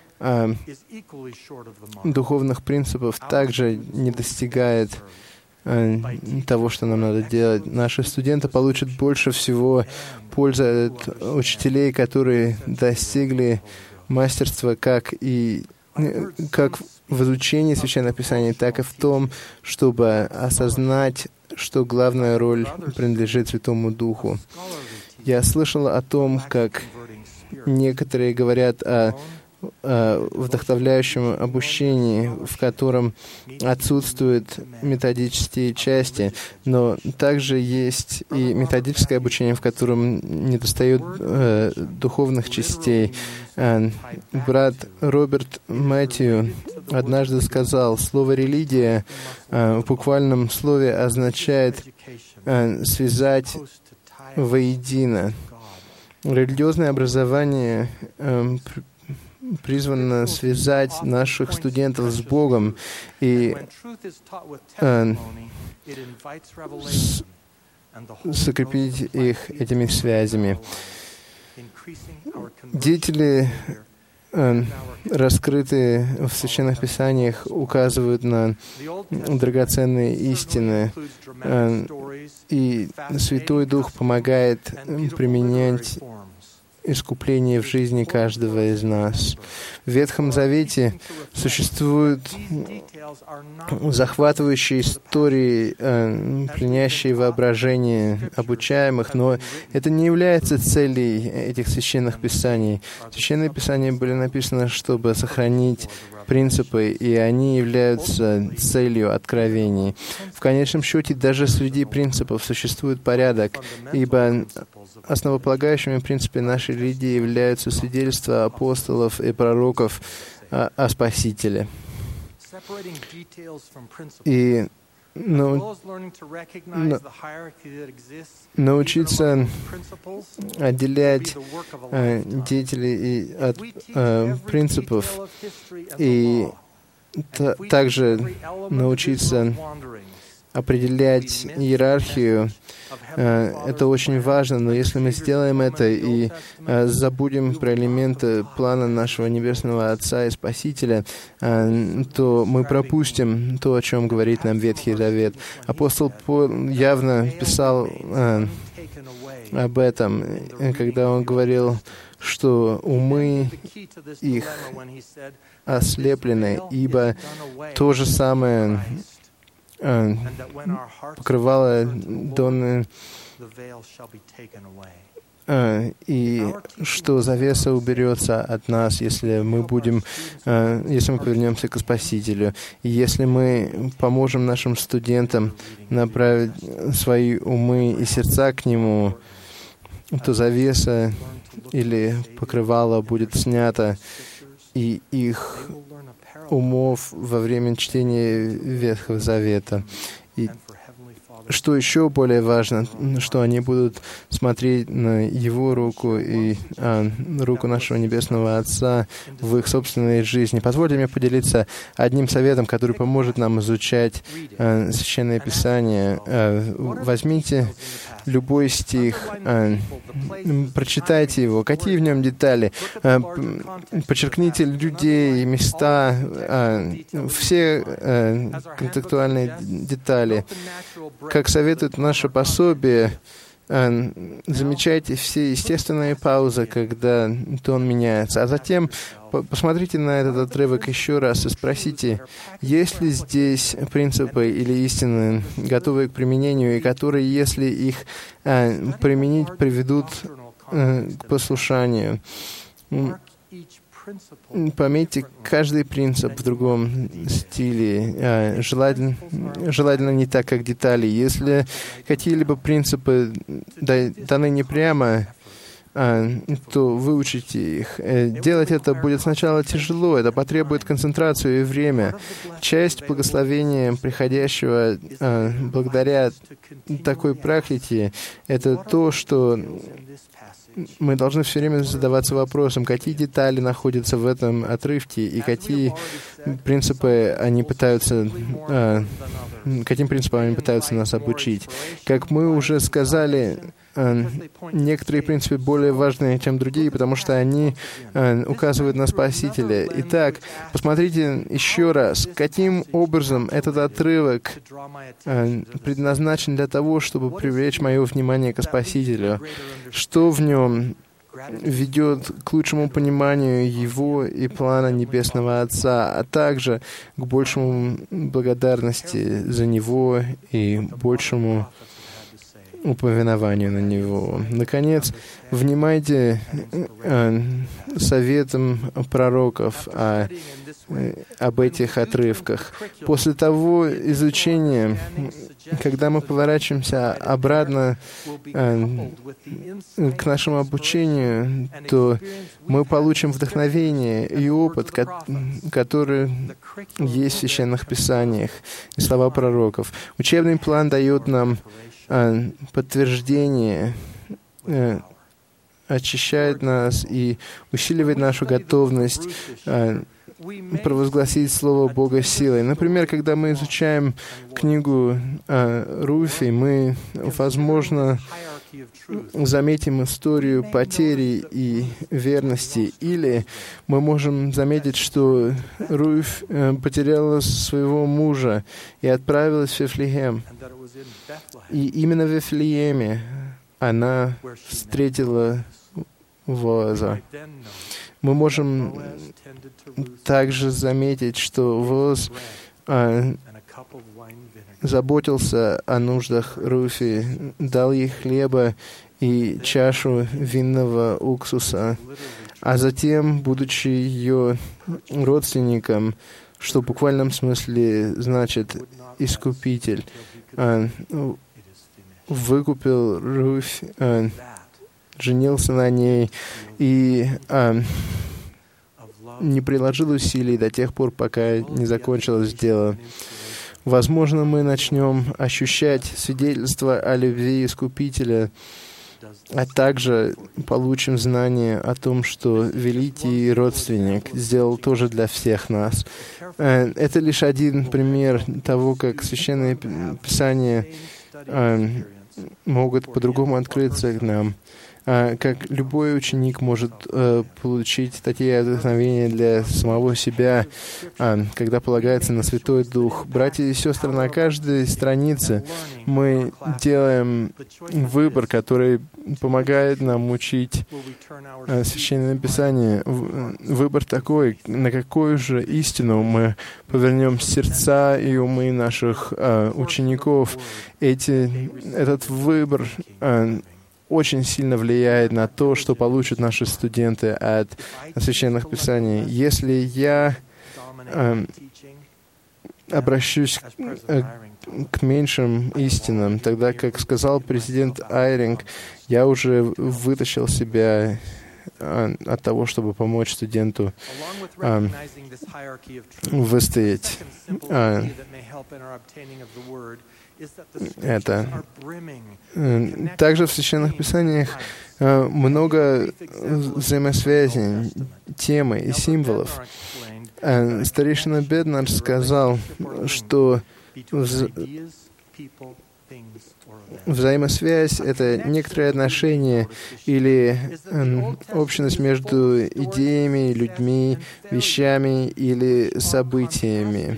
духовных принципов, также не достигает того, что нам надо делать. Наши студенты получат больше всего пользы от учителей, которые достигли мастерства как и как в изучении Священного Писания, так и в том, чтобы осознать, что главная роль принадлежит Святому Духу. Я слышал о том, как некоторые говорят о вдохновляющем обучении, в котором отсутствуют методические части, но также есть и методическое обучение, в котором недостает э, духовных частей. Э, брат Роберт Мэтью однажды сказал, слово «религия» э, в буквальном слове означает э, «связать воедино». Религиозное образование э, призвано связать наших студентов с Богом и э, с, закрепить их этими связями. Деятели, э, раскрытые в Священных Писаниях, указывают на драгоценные истины, э, и Святой Дух помогает применять искупление в жизни каждого из нас. В Ветхом Завете существуют захватывающие истории, э, пленящие воображение обучаемых, но это не является целью этих священных писаний. Священные писания были написаны, чтобы сохранить принципы, и они являются целью откровений. В конечном счете, даже среди принципов существует порядок, ибо основополагающими принципами нашей религии являются свидетельства апостолов и пророков о, о Спасителе. И ну, на, научиться отделять э, деятелей и от э, принципов, и та, также научиться определять иерархию. Это очень важно, но если мы сделаем это и забудем про элементы плана нашего Небесного Отца и Спасителя, то мы пропустим то, о чем говорит нам Ветхий Завет. Апостол Павел явно писал об этом, когда он говорил, что умы их ослеплены, ибо то же самое покрывало Дон, и что завеса уберется от нас, если мы будем, если мы повернемся к Спасителю. И если мы поможем нашим студентам направить свои умы и сердца к Нему, то завеса или покрывало будет снято, и их умов во время чтения Ветхого Завета. И что еще более важно, что они будут смотреть на Его руку и а, руку нашего Небесного Отца в их собственной жизни. Позвольте мне поделиться одним советом, который поможет нам изучать а, Священное Писание. А, возьмите любой стих, а, прочитайте его. Какие в нем детали? А, подчеркните людей, места, а, все а, контекстуальные детали. Как советует наше пособие, замечайте все естественные паузы, когда тон меняется, а затем посмотрите на этот отрывок еще раз и спросите, есть ли здесь принципы или истины, готовые к применению, и которые, если их применить, приведут к послушанию. Пометьте каждый принцип в другом стиле, желательно, желательно не так, как детали. Если какие-либо принципы даны не прямо, то выучите их. Делать это будет сначала тяжело, это потребует концентрацию и время. Часть благословения, приходящего благодаря такой практике, это то, что мы должны все время задаваться вопросом, какие детали находятся в этом отрывке и какие принципы они пытаются, э, каким принципам они пытаются нас обучить. Как мы уже сказали, э, некоторые принципы более важны, чем другие, потому что они э, указывают на Спасителя. Итак, посмотрите еще раз, каким образом этот отрывок э, предназначен для того, чтобы привлечь мое внимание к Спасителю. Что в нем ведет к лучшему пониманию Его и плана Небесного Отца, а также к большему благодарности за Него и большему уповинованию на Него. Наконец, внимайте э, советам пророков о, э, об этих отрывках. После того изучения, когда мы поворачиваемся обратно э, к нашему обучению, то мы получим вдохновение и опыт, ко- который есть в Священных Писаниях и слова пророков. Учебный план дает нам э, подтверждение, э, очищает нас и усиливает нашу готовность э, провозгласить Слово Бога силой. Например, когда мы изучаем книгу э, Руфи, мы, возможно, заметим историю потери и верности, или мы можем заметить, что Руфь э, потеряла своего мужа и отправилась в Вифлеем. И именно в Вифлееме она встретила Вооза. Мы можем также заметить, что Вооз а, заботился о нуждах Руфи, дал ей хлеба и чашу винного уксуса, а затем, будучи ее родственником, что в буквальном смысле значит «искупитель», а, выкупил Руфь, а, женился на ней и а, не приложил усилий до тех пор, пока не закончилось дело. Возможно, мы начнем ощущать свидетельство о любви Искупителя, а также получим знание о том, что великий родственник сделал тоже для всех нас. Это лишь один пример того, как Священные Писания могут по-другому открыться к нам. Как любой ученик может э, получить такие вдохновения для самого себя, э, когда полагается на Святой Дух. Братья и сестры, на каждой странице мы делаем выбор, который помогает нам учить э, Священное Писание. Выбор такой, на какую же истину мы повернем сердца и умы наших э, учеников. Эти, этот выбор э, очень сильно влияет на то, что получат наши студенты от Священных Писаний. Если я э, обращусь э, к меньшим истинам, тогда, как сказал президент Айринг, я уже вытащил себя э, от того, чтобы помочь студенту э, выстоять. Э, Это. Также в Священных Писаниях много взаимосвязей, темы и символов. Старейшина Беднар сказал, что вз... взаимосвязь — это некоторые отношения или общность между идеями, людьми, вещами или событиями.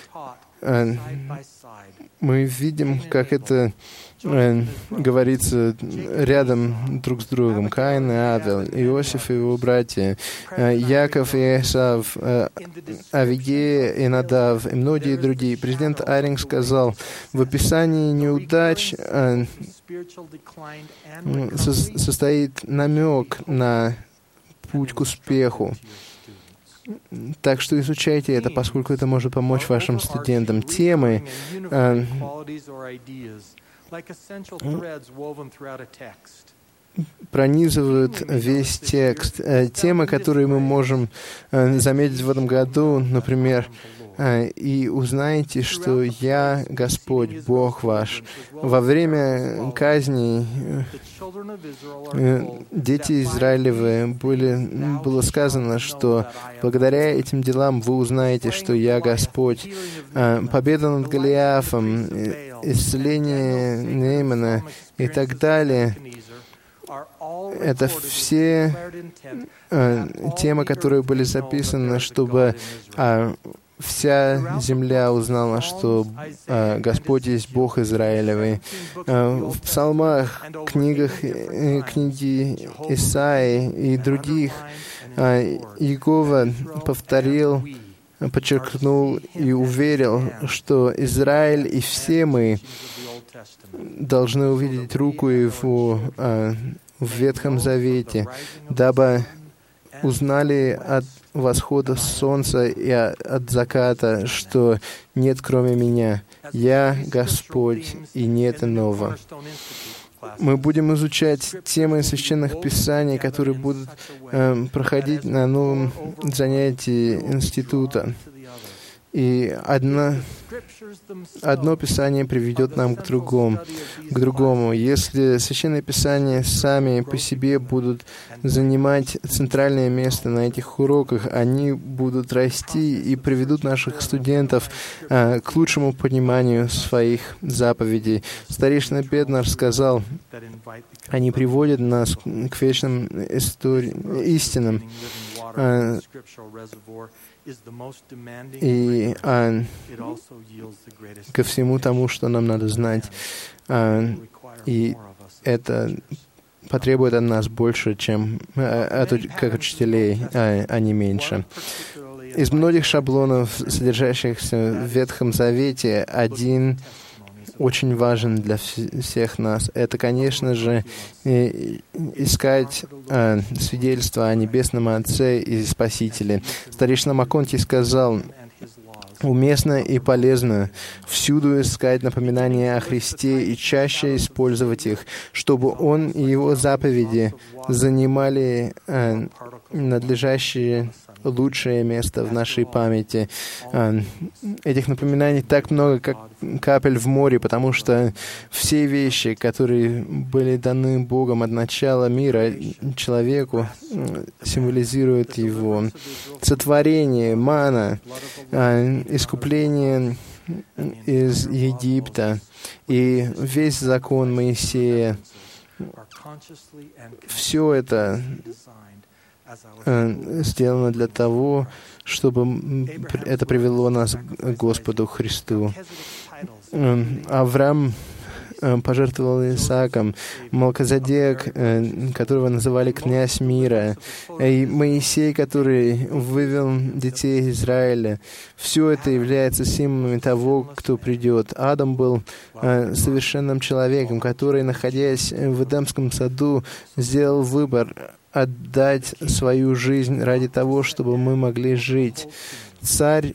Мы видим, как это э, говорится рядом друг с другом. Каин и Авел, Иосиф и его братья, э, Яков и Исав, э, Авигея и Надав, и многие другие. Президент Айринг сказал, в описании неудач э, со- состоит намек на путь к успеху. Так что изучайте это, поскольку это может помочь вашим студентам. Темы э, пронизывают весь текст. Э, темы, которые мы можем э, заметить в этом году, например, и узнаете, что Я Господь, Бог ваш». Во время казни дети Израилевы были, было сказано, что благодаря этим делам вы узнаете, что Я Господь. Победа над Голиафом, исцеление Неймана и так далее — это все э, темы, которые были записаны, чтобы э, вся земля узнала, что э, Господь есть Бог Израилевый. Э, в псалмах, книгах, э, книги Исаии и других э, Иегова повторил, подчеркнул и уверил, что Израиль и все мы должны увидеть руку Его э, в Ветхом Завете, дабы узнали от восхода солнца и от заката, что нет кроме Меня. Я Господь, и нет иного. Мы будем изучать темы священных писаний, которые будут э, проходить на новом занятии института. И одно, одно Писание приведет нам к другому, к другому. Если Священные Писания сами по себе будут занимать центральное место на этих уроках, они будут расти и приведут наших студентов а, к лучшему пониманию своих заповедей. Старейшина Беднар сказал, они приводят нас к вечным истори... истинам. А, и а, ко всему тому, что нам надо знать. А, и это потребует от нас больше, чем а, от, как учителей, а, а не меньше. Из многих шаблонов, содержащихся в Ветхом Завете, один очень важен для всех нас. Это, конечно же, искать э, свидетельство о Небесном Отце и Спасителе. Старейшина Макконти сказал, уместно и полезно всюду искать напоминания о Христе и чаще использовать их, чтобы Он и Его заповеди занимали э, надлежащее лучшее место в нашей памяти. Этих напоминаний так много, как капель в море, потому что все вещи, которые были даны Богом от начала мира человеку, символизируют Его. Сотворение, мана, искупление из Египта и весь закон Моисея. Все это сделано для того, чтобы это привело нас к Господу Христу. Авраам пожертвовал Исааком, Мелхиседек, которого называли князь мира, и Моисей, который вывел детей Израиля. Все это является символами того, кто придет. Адам был совершенным человеком, который, находясь в Эдемском саду, сделал выбор отдать свою жизнь ради того, чтобы мы могли жить. Царь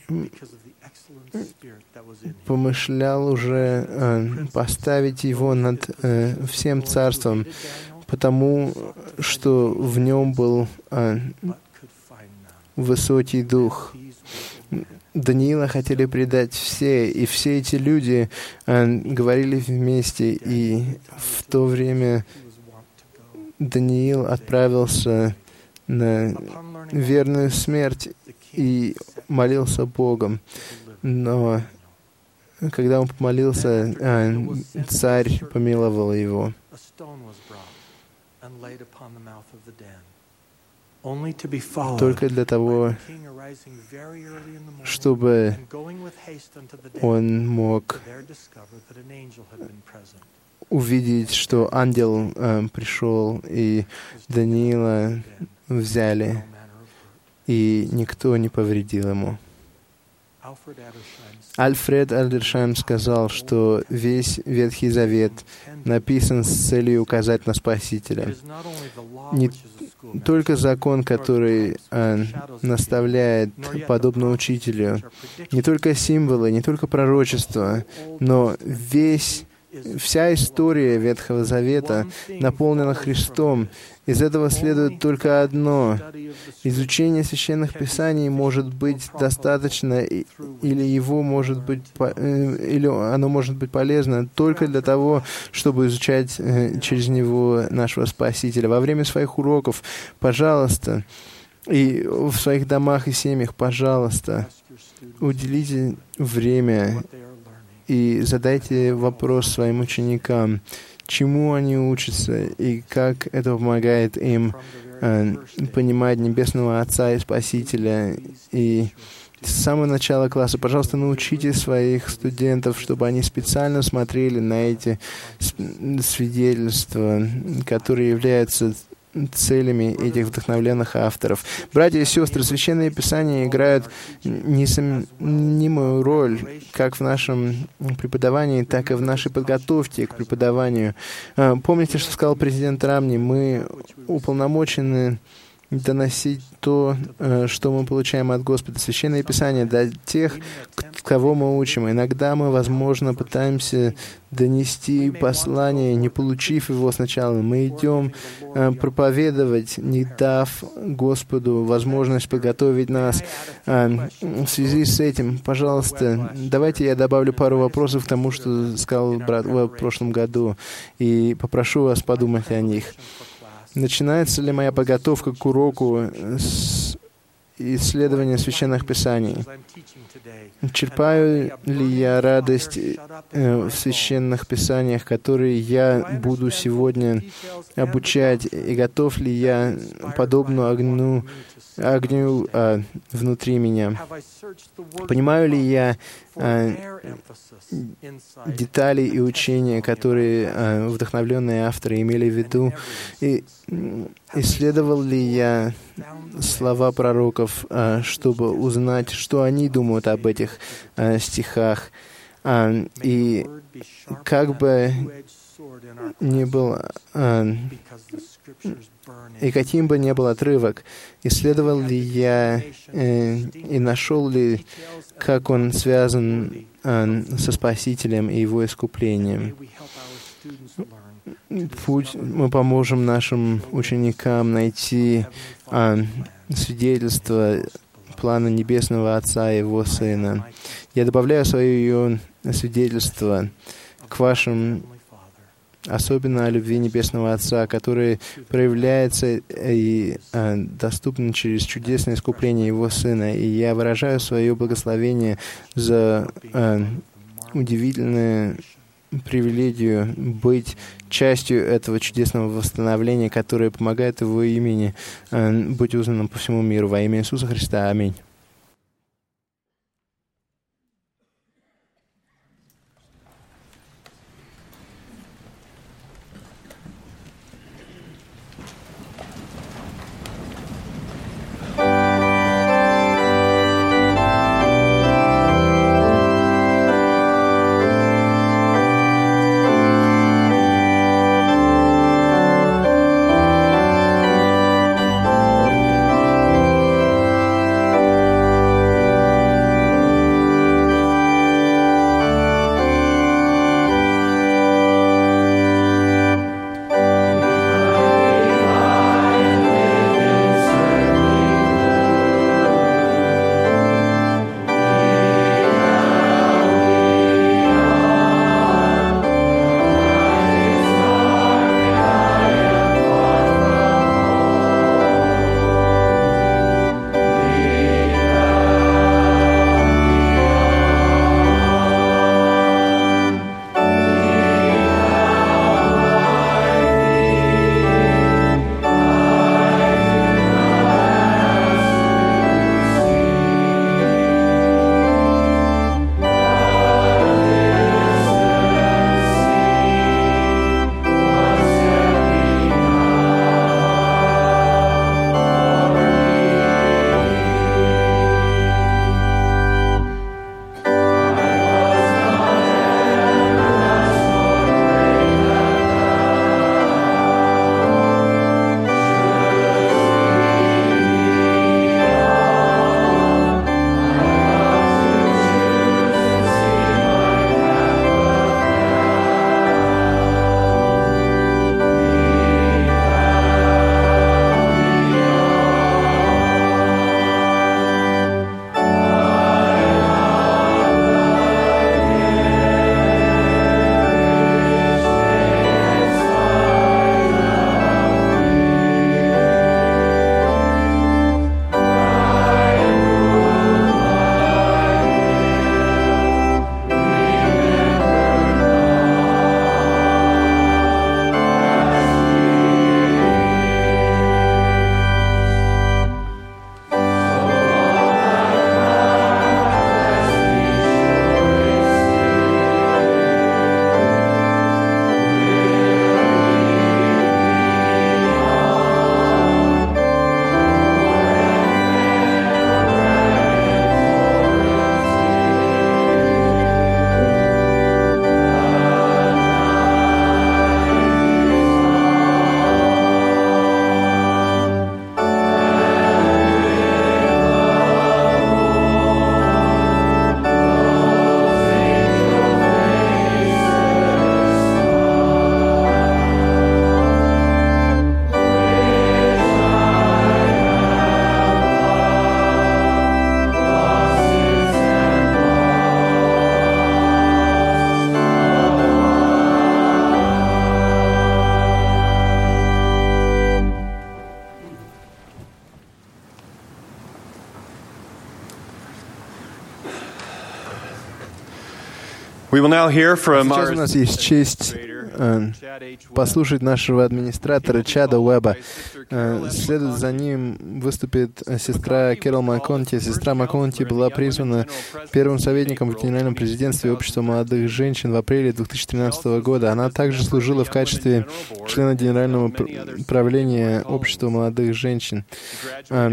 помышлял уже э, поставить его над э, всем царством, потому что в нем был э, высокий дух. Даниила хотели предать все, и все эти люди э, говорили вместе, и в то время Даниил отправился на верную смерть и молился Богом. Но когда он помолился, царь помиловал его. Только для того, чтобы он мог увидеть, что ангел э, пришел, и Даниила взяли, и никто не повредил ему. Альфред Адершайм сказал, что весь Ветхий Завет написан с целью указать на Спасителя. Не только закон, который э, наставляет подобно учителю, не только символы, не только пророчества, но весь вся история Ветхого Завета наполнена Христом. Из этого следует только одно. Изучение Священных Писаний может быть достаточно, или его может быть, или оно может быть полезно только для того, чтобы изучать через него нашего Спасителя. Во время своих уроков, пожалуйста, и в своих домах и семьях, пожалуйста, уделите время и задайте вопрос своим ученикам, чему они учатся и как это помогает им э, понимать Небесного Отца и Спасителя. И с самого начала класса, пожалуйста, научите своих студентов, чтобы они специально смотрели на эти свидетельства, которые являются целями этих вдохновленных авторов. Братья и сестры, Священные Писания играют несомнимую роль как в нашем преподавании, так и в нашей подготовке к преподаванию. Помните, что сказал президент Рамни? Мы уполномочены доносить то, что мы получаем от Господа, Священное Писание, до тех, кого мы учим. Иногда мы, возможно, пытаемся донести послание, не получив его сначала. Мы идем проповедовать, не дав Господу возможность подготовить нас. В связи с этим, пожалуйста, давайте я добавлю пару вопросов к тому, что сказал брат в прошлом году, и попрошу вас подумать о них. Начинается ли моя подготовка к уроку с исследования Священных Писаний? Черпаю ли я радость в Священных Писаниях, которые я буду сегодня обучать? И готов ли я, подобно огню, огню а, внутри меня? Понимаю ли я а, детали и учения, которые а, вдохновленные авторы имели в виду? И исследовал ли я слова пророков, а, чтобы узнать, что они думают об этих а, стихах? А, и как бы ни был, а, и каким бы ни был отрывок, исследовал ли я э, и нашел ли, как он связан э, со Спасителем и его искуплением. Путь мы поможем нашим ученикам найти э, свидетельство плана Небесного Отца и Его Сына. Я добавляю свое свидетельство к вашим, особенно о любви Небесного Отца, который проявляется и а, доступен через чудесное искупление Его Сына. И я выражаю свое благословение за а, удивительную привилегию быть частью этого чудесного восстановления, которое помогает Его имени а, быть узнанным по всему миру. Во имя Иисуса Христа. Аминь. Thank We will now hear from Сейчас our у нас есть честь э, послушать нашего администратора Чада Уэба. Э, Следует за ним выступит сестра Кэрол Макконти. Сестра Макконти была призвана первым советником в Генеральном президентстве Общества молодых женщин в апреле две тысячи тринадцатого года. Она также служила в качестве члена Генерального правления Общества молодых женщин. Э,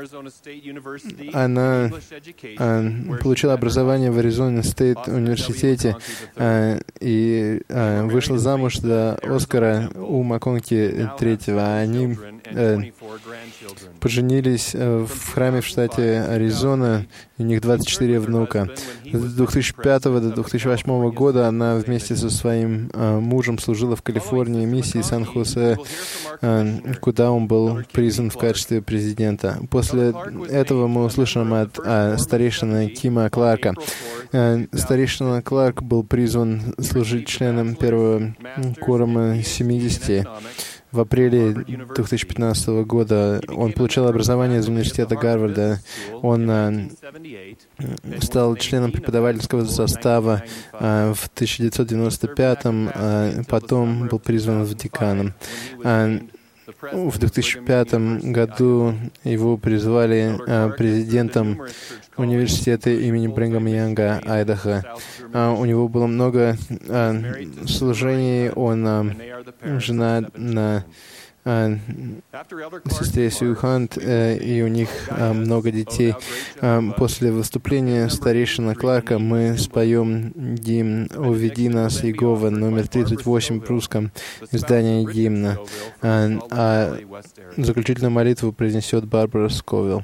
Она э, получила образование в Аризона Стейт университете и вышла замуж за Оскара У Макконки третьего. Они поженились в храме в штате Аризона, у них двадцать четыре внука. С две тысячи пятого до две тысячи восьмого года она вместе со своим мужем служила в Калифорнии миссии Сан-Хосе, куда он был призван в качестве президента. После этого мы услышим от старейшины Кима Кларка. Старейшина Кларк был призван служить членом первого кворума семидесяти. В апреле две тысячи пятнадцатого года он получил образование из университета Гарварда. Он а, стал членом преподавательского состава а, в тысяча девятьсот девяносто пятом, а потом был призван в деканом. А, в две тысячи пятом году его призвали а, президентом университета имени Брингама Янга, Айдахо. А, у него было много а, служений, он а, женат на а, сестре Сью Хант, а, и у них а, много детей. А, после выступления старейшины Кларка мы споем гимн «Уведи нас, Иегова», номер тридцать восемь в русском издании гимна, а, а заключительную молитву произнесет Барбара Сковилл.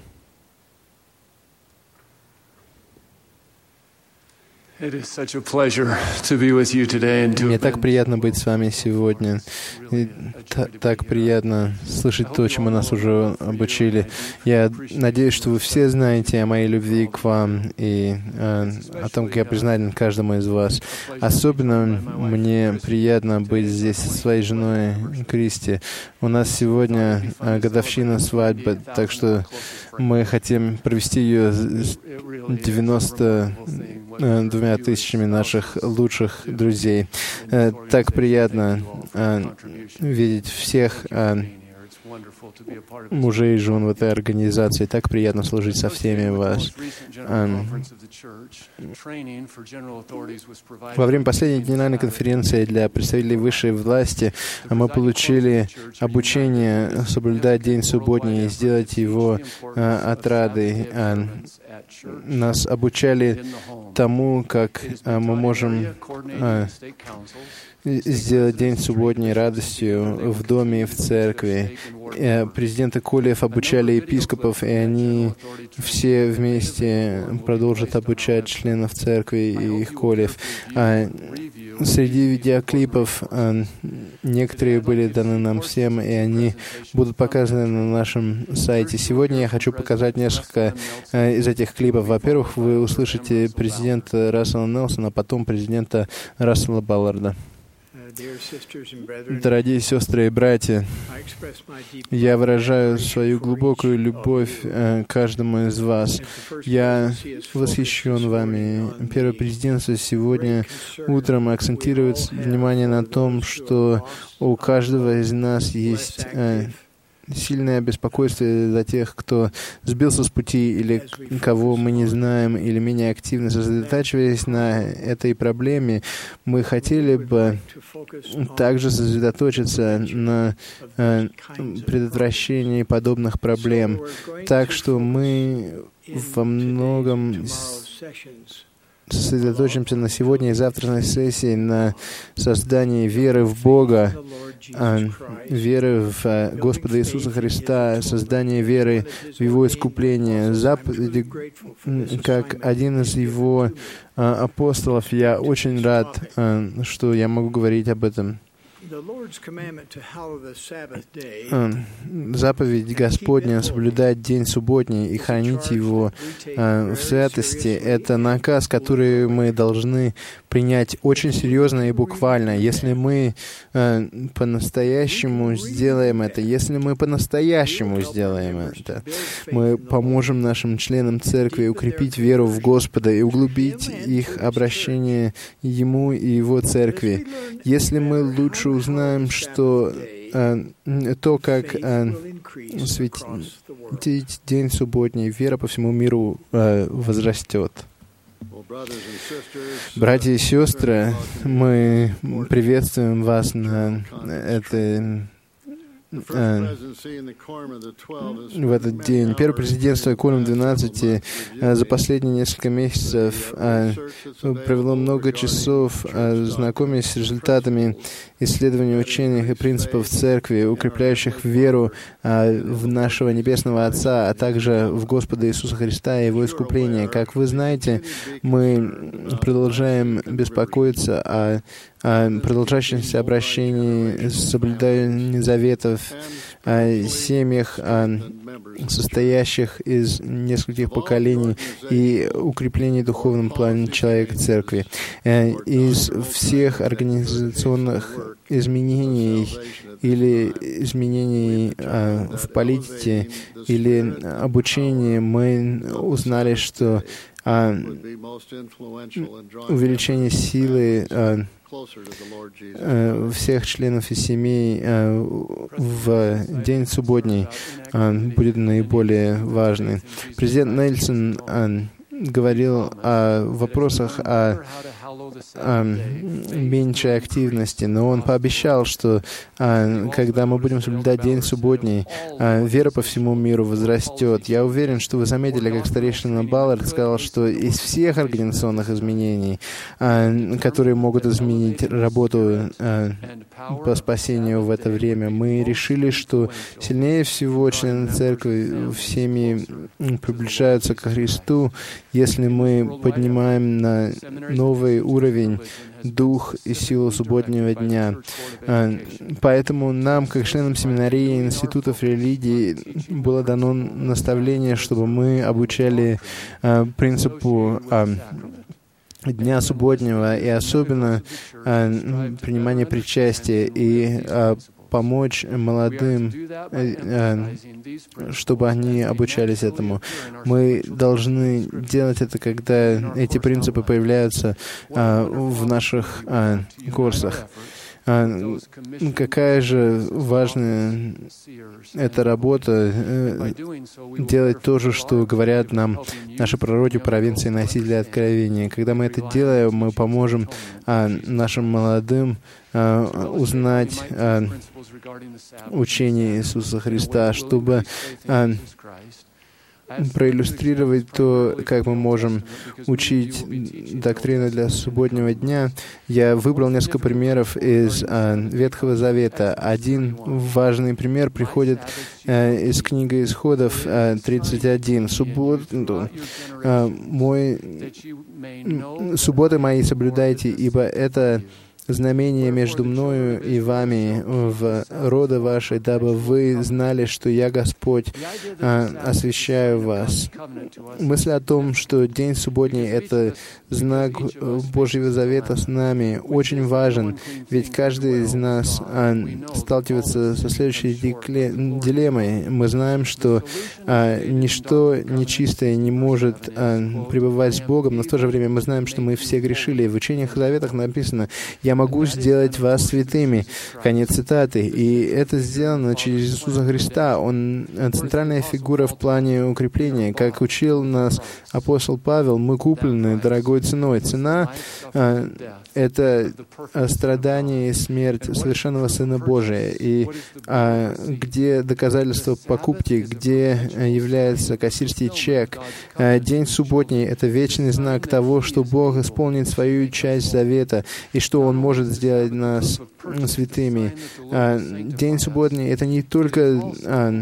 Мне так приятно быть с вами сегодня. И та, так приятно слышать то, чему нас уже обучили. Я надеюсь, что вы все знаете о моей любви к вам и э, о том, как я признателен каждому из вас. Особенно мне приятно быть здесь со своей женой Кристи. У нас сегодня э, годовщина свадьбы, так что мы хотим провести ее с девяноста двумя тысячами наших лучших друзей. Так приятно видеть всех мужей и жен в этой организации. Так приятно служить со всеми вас. Во время последней генеральной конференции для представителей высшей власти мы получили обучение соблюдать день субботний и сделать его отрадой. Нас обучали тому, как мы можем сделать день субботний радостью в доме и в церкви. Президенты Колев обучали епископов, и они все вместе продолжат обучать членов церкви и их Колев. Среди видеоклипов некоторые были даны нам всем, и они будут показаны на нашем сайте. Сегодня я хочу показать несколько из этих клипов. Во-первых, вы услышите президента Рассела Нелсона, а потом президента Рассела Балларда. Дорогие сестры и братья, я выражаю свою глубокую любовь к каждому из вас. Я восхищен вами. Первое президентство сегодня утром акцентирует внимание на том, что у каждого из нас есть сильное беспокойство за тех, кто сбился с пути или кого мы не знаем, или менее активно. Сосредотачиваясь на этой проблеме, мы хотели бы также сосредоточиться на э, предотвращении подобных проблем. Так что мы во многом сосредоточимся на сегодня и завтрашней сессии на создании веры в Бога, веры в Господа Иисуса Христа, создание веры в Его искупление. Заповеди, как один из Его апостолов, я очень рад, что я могу говорить об этом. Заповедь Господня соблюдать день субботний и хранить его в святости — это наказ, который мы должны принять очень серьезно и буквально. Если мы э, по-настоящему сделаем это, если мы по-настоящему сделаем это, мы поможем нашим членам церкви укрепить веру в Господа и углубить их обращение Ему и Его церкви. Если мы лучше узнаем, что э, то, как э, светить день субботний, вера по всему миру э, возрастет. Братья и сестры, мы приветствуем вас на этой в этот день. Первое президентство Колем двенадцати за последние несколько месяцев провело много часов, знакомясь с результатами исследований учений и принципов церкви, укрепляющих веру в нашего Небесного Отца, а также в Господа Иисуса Христа и Его искупление. Как вы знаете, мы продолжаем беспокоиться о продолжающемся обращении, соблюдании заветов, о семьях, о состоящих из нескольких поколений и укреплении в духовном плане человека церкви. Из всех организационных изменений или изменений в политике или обучении мы узнали, что увеличение силы всех членов и семей в день субботний будет наиболее важный. Президент Нельсон говорил о вопросах о, о меньшей активности, но он пообещал, что а, когда мы будем соблюдать день субботний, а, вера по всему миру возрастет. Я уверен, что вы заметили, как старейшина Баллард сказал, что из всех организационных изменений, а, которые могут изменить работу а, по спасению в это время, мы решили, что сильнее всего члены церкви всеми приближаются ко Христу, если мы поднимаем на новый уровень дух и силу субботнего дня. Поэтому нам, как членам семинарии и институтов религии, было дано наставление, чтобы мы обучали принципу Дня субботнего и особенно принимания причастия и помочь молодым, чтобы они обучались этому. Мы должны делать это, когда эти принципы появляются в наших курсах. Какая же важная эта работа, делать то же, что говорят нам наши пророки, провинции, носители откровения. Когда мы это делаем, мы поможем нашим молодым узнать учение Иисуса Христа, чтобы проиллюстрировать то, как мы можем учить доктрины для субботнего дня. Я выбрал несколько примеров из а, Ветхого Завета. Один важный пример приходит а, из книги Исходов а, тридцать один. Субботу, а, мой, субботы мои соблюдайте, ибо это знамение между мною и вами в роды ваши, дабы вы знали, что я Господь, а, освящаю вас. Мысль о том, что день субботний — это знак Божьего завета с нами, очень важен, ведь каждый из нас а, сталкивается со следующей дилеммой. Мы знаем, что а, ничто нечистое не может а, пребывать с Богом, но в то же время мы знаем, что мы все грешили. В учениях и заветах написано: «Я могу сделать вас святыми». Конец цитаты. И это сделано через Иисуса Христа. Он центральная фигура в плане укрепления. Как учил нас апостол Павел, мы куплены дорогой ценой. Цена а, — это страдание и смерть совершенного Сына Божия. И а, где доказательство покупки, где является кассирский чек. А, день субботний — это вечный знак того, что Бог исполнит свою часть завета и что Он может сделать нас святыми. А, день субботний — это не только а,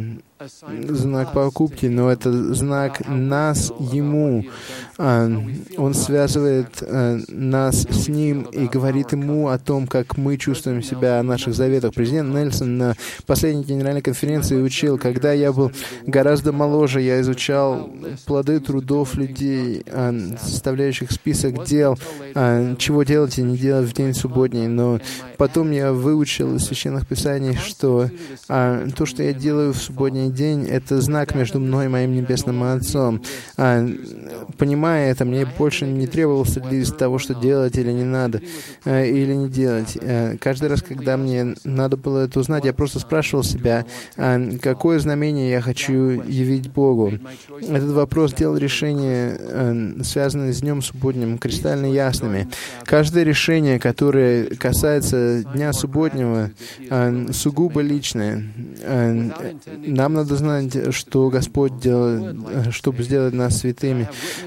знак покупки, но это знак нас Ему. Он связывает нас с Ним и говорит Ему о том, как мы чувствуем себя, о наших заветах. Президент Нельсон на последней генеральной конференции учил, когда я был гораздо моложе, я изучал плоды трудов людей, составляющих список дел, чего делать и не делать в день субботний. Но потом я выучил из Священных Писаний, что то, что я делаю в субботний день, это знак между мной и моим Небесным Отцом. Понимая это, мне больше не требовался лист того, что делать или не надо, или не делать. Каждый раз, когда мне надо было это узнать, я просто спрашивал себя, какое знамение я хочу явить Богу. Этот вопрос делал решения, связанные с Днем Субботним, кристально ясными. Каждое решение, которое касается Дня Субботнего, сугубо личное. Нам надо знать, что Господь делает, чтобы сделать нас святыми.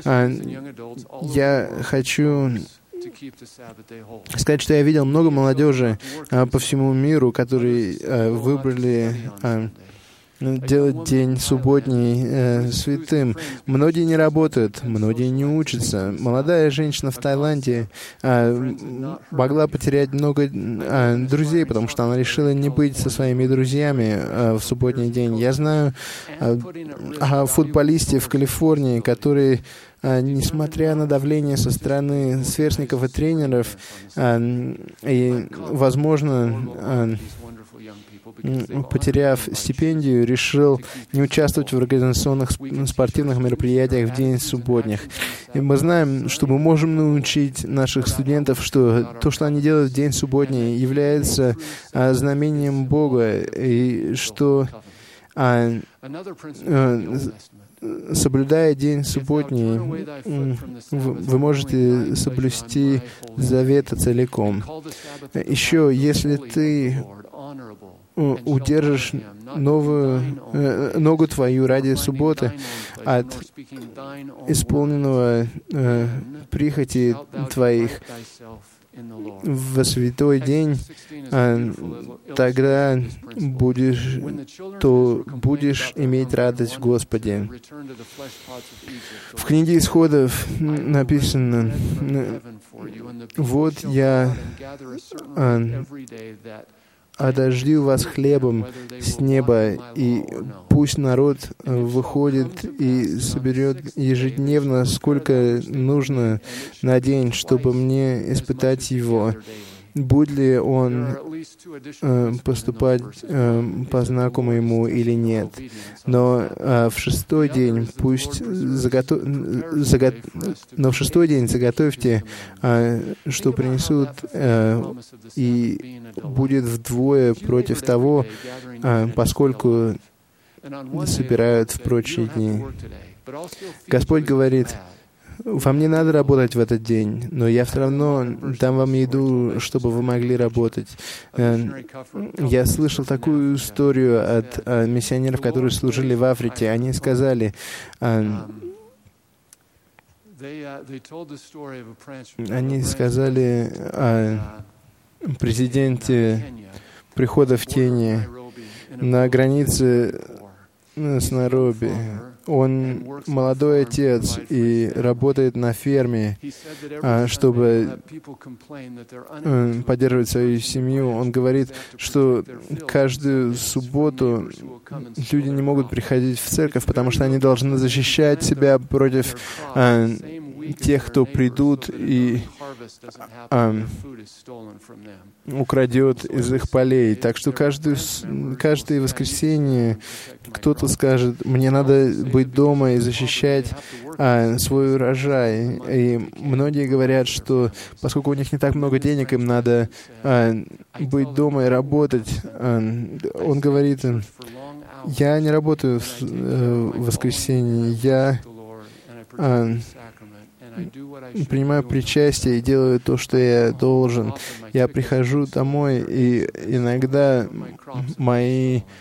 Я хочу сказать, что я видел много молодежи по всему миру, которые выбрали делать день субботний э, святым. Многие не работают, многие не учатся. Молодая женщина в Таиланде э, могла потерять много э, друзей, потому что она решила не быть со своими друзьями э, в субботний день. Я знаю э, о футболисте в Калифорнии, который, э, несмотря на давление со стороны сверстников и тренеров, э, и, возможно, э, потеряв стипендию, решил не участвовать в организационных спортивных мероприятиях в день субботних. И мы знаем, что мы можем научить наших студентов, что то, что они делают в день субботний, является а, знамением Бога, и что а, а, соблюдая день субботний, вы можете соблюсти завета целиком. Еще, если ты удержишь новую, э, ногу твою ради субботы от исполненного э, прихоти твоих в святой день, э, тогда будешь, то будешь иметь радость в Господе. В книге Исходов написано: «Вот я э, одождю вас хлебом с неба, и пусть народ выходит и соберет ежедневно, сколько нужно на день, чтобы мне испытать его, будет ли он э, поступать э, по знаку моему или нет. Но э, в шестой день пусть заготов... Заго... Но в шестой день заготовьте, э, что принесут, э, и будет вдвое против того, э, поскольку собирают в прочие дни». Господь говорит: вам не надо работать в этот день, но я все равно дам вам еду, чтобы вы могли работать. Я слышал такую историю от миссионеров, которые служили в Африке. Они сказали, они сказали о президенте прихода в тени на границе с Найроби. Он молодой отец и работает на ферме, чтобы поддерживать свою семью. Он говорит, что каждую субботу люди не могут приходить в церковь, потому что они должны защищать себя против тех, кто придут и а, украдет из их полей. Так что каждую, каждое воскресенье кто-то скажет: мне надо быть дома и защищать а, свой урожай. И многие говорят, что поскольку у них не так много денег, им надо а, быть дома и работать. А, он говорит: я не работаю в, э, в воскресенье, я а, принимаю причастие и делаю то, что я должен. Я прихожу домой, и иногда мои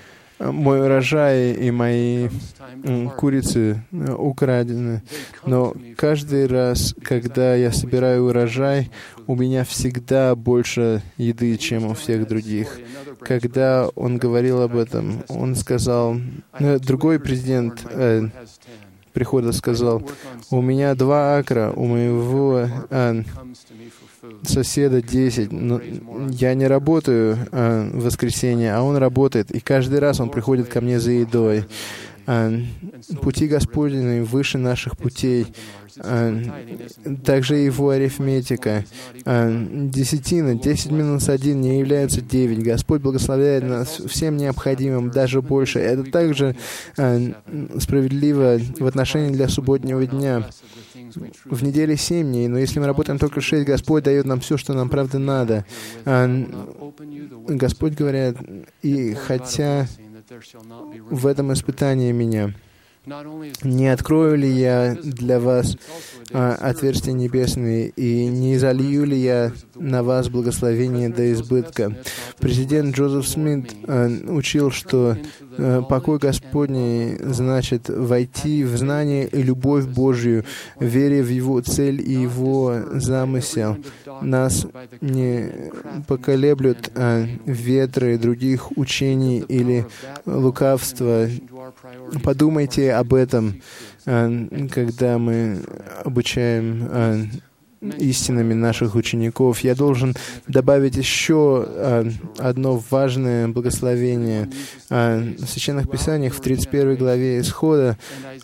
мой урожай и мои курицы украдены. Но каждый раз, когда я собираю урожай, у меня всегда больше еды, чем у всех других. Когда он говорил об этом, он сказал, другой президент э, прихода сказал, у меня два акра, у моего э, соседа десять, но я не работаю э, в воскресенье, а он работает, и каждый раз он приходит ко мне за едой. Э, пути Господни выше наших путей. Э, также его арифметика. Э, десятина, десять минус один не является девять. Господь благословляет нас всем необходимым, даже больше. Это также э, справедливо в отношении для субботнего дня. В неделе семь дней, но если мы работаем только шесть, Господь дает нам все, что нам правда надо. Э, Господь говорит, и хотя в этом испытании меня, не открою ли я для вас а, отверстия небесные, и не залью ли я на вас благословение до избытка? Президент Джозеф Смит а, учил, что а, покой Господний значит войти в знание и любовь Божью, веря в Его цель и Его замысел. Нас не поколеблют а, ветры других учений или лукавства. Подумайте об этом, когда мы обучаем истинами наших учеников. Я должен добавить еще одно важное благословение. В Священных Писаниях в тридцать первой главе Исхода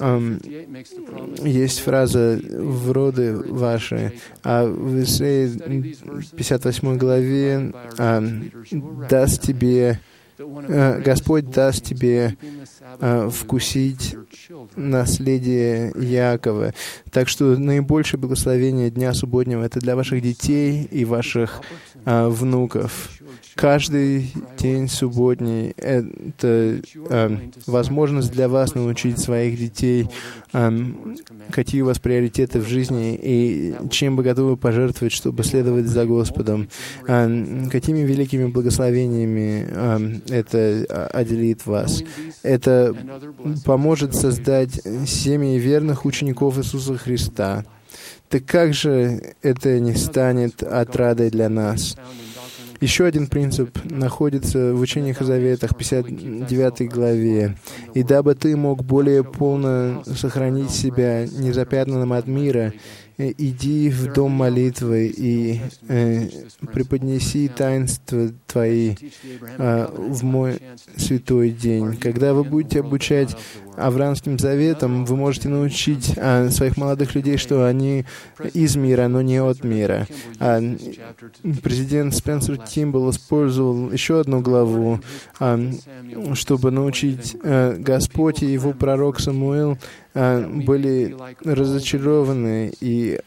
есть фраза «в роды ваши», а в Исаии пятьдесят восьмой главе «даст тебе Господь даст тебе э, вкусить наследие Яакова». Так что наибольшее благословение Дня Субботнего — это для ваших детей и ваших э, внуков. Каждый день субботний — это э, возможность для вас научить своих детей, э, какие у вас приоритеты в жизни и чем вы готовы пожертвовать, чтобы следовать за Господом. Э, какими великими благословениями э, это отделит вас. Это поможет создать семьи верных учеников Иисуса Христа. Так как же это не станет отрадой для нас? Еще один принцип находится в учениях и заветах, пятьдесят девятой главе. «И дабы ты мог более полно сохранить себя незапятнанным от мира, иди в дом молитвы и э, преподнеси таинства твои э, в мой святой день». Когда вы будете обучать Авраамским заветам, вы можете научить э, своих молодых людей, что они из мира, но не от мира. А президент Спенсер Кимбл использовал еще одну главу, э, чтобы научить э, Господь и его пророк Самуил были разочарованы и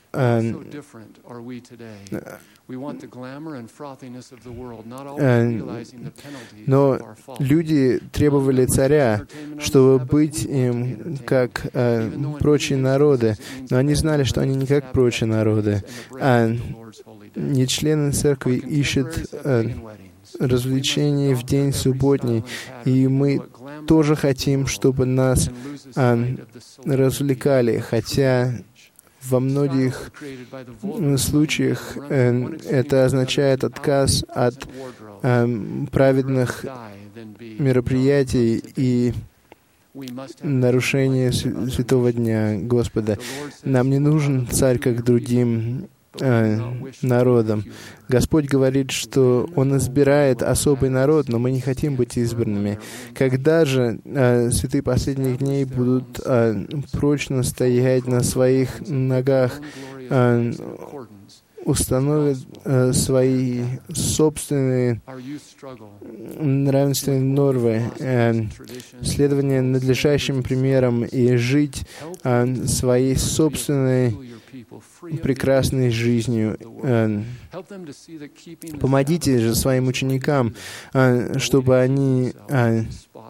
но люди требовали царя, чтобы быть им как э, прочие народы, но они знали, что они не как прочие народы. А не члены церкви ищут э, развлечений в день субботний, и мы тоже хотим, чтобы нас а, развлекали, хотя во многих случаях э, это означает отказ от э, праведных мероприятий и нарушение святого дня Господа. Нам не нужен царь, как другим э, народам. Господь говорит, что Он избирает особый народ, но мы не хотим быть избранными. Когда же э, святые последних дней будут э, прочно стоять на своих ногах, э, установят э, свои собственные нравственные нормы, э, следование надлежащим примерам и жить э, своей собственной прекрасной жизнью. Э, помогите же своим ученикам, э, чтобы они э,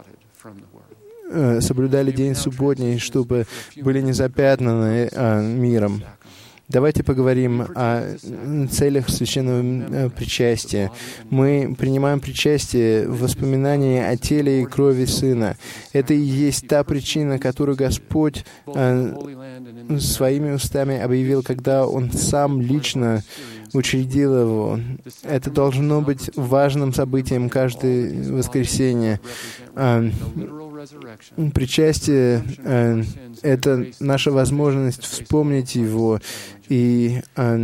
э, соблюдали день субботний, чтобы были не запятнаны э, миром. Давайте поговорим о целях священного причастия. Мы принимаем причастие в воспоминании о теле и крови Сына. Это и есть та причина, которую Господь своими устами объявил, когда Он сам лично учредил его. Это должно быть важным событием каждое воскресенье. Причастие — это наша возможность вспомнить Его, и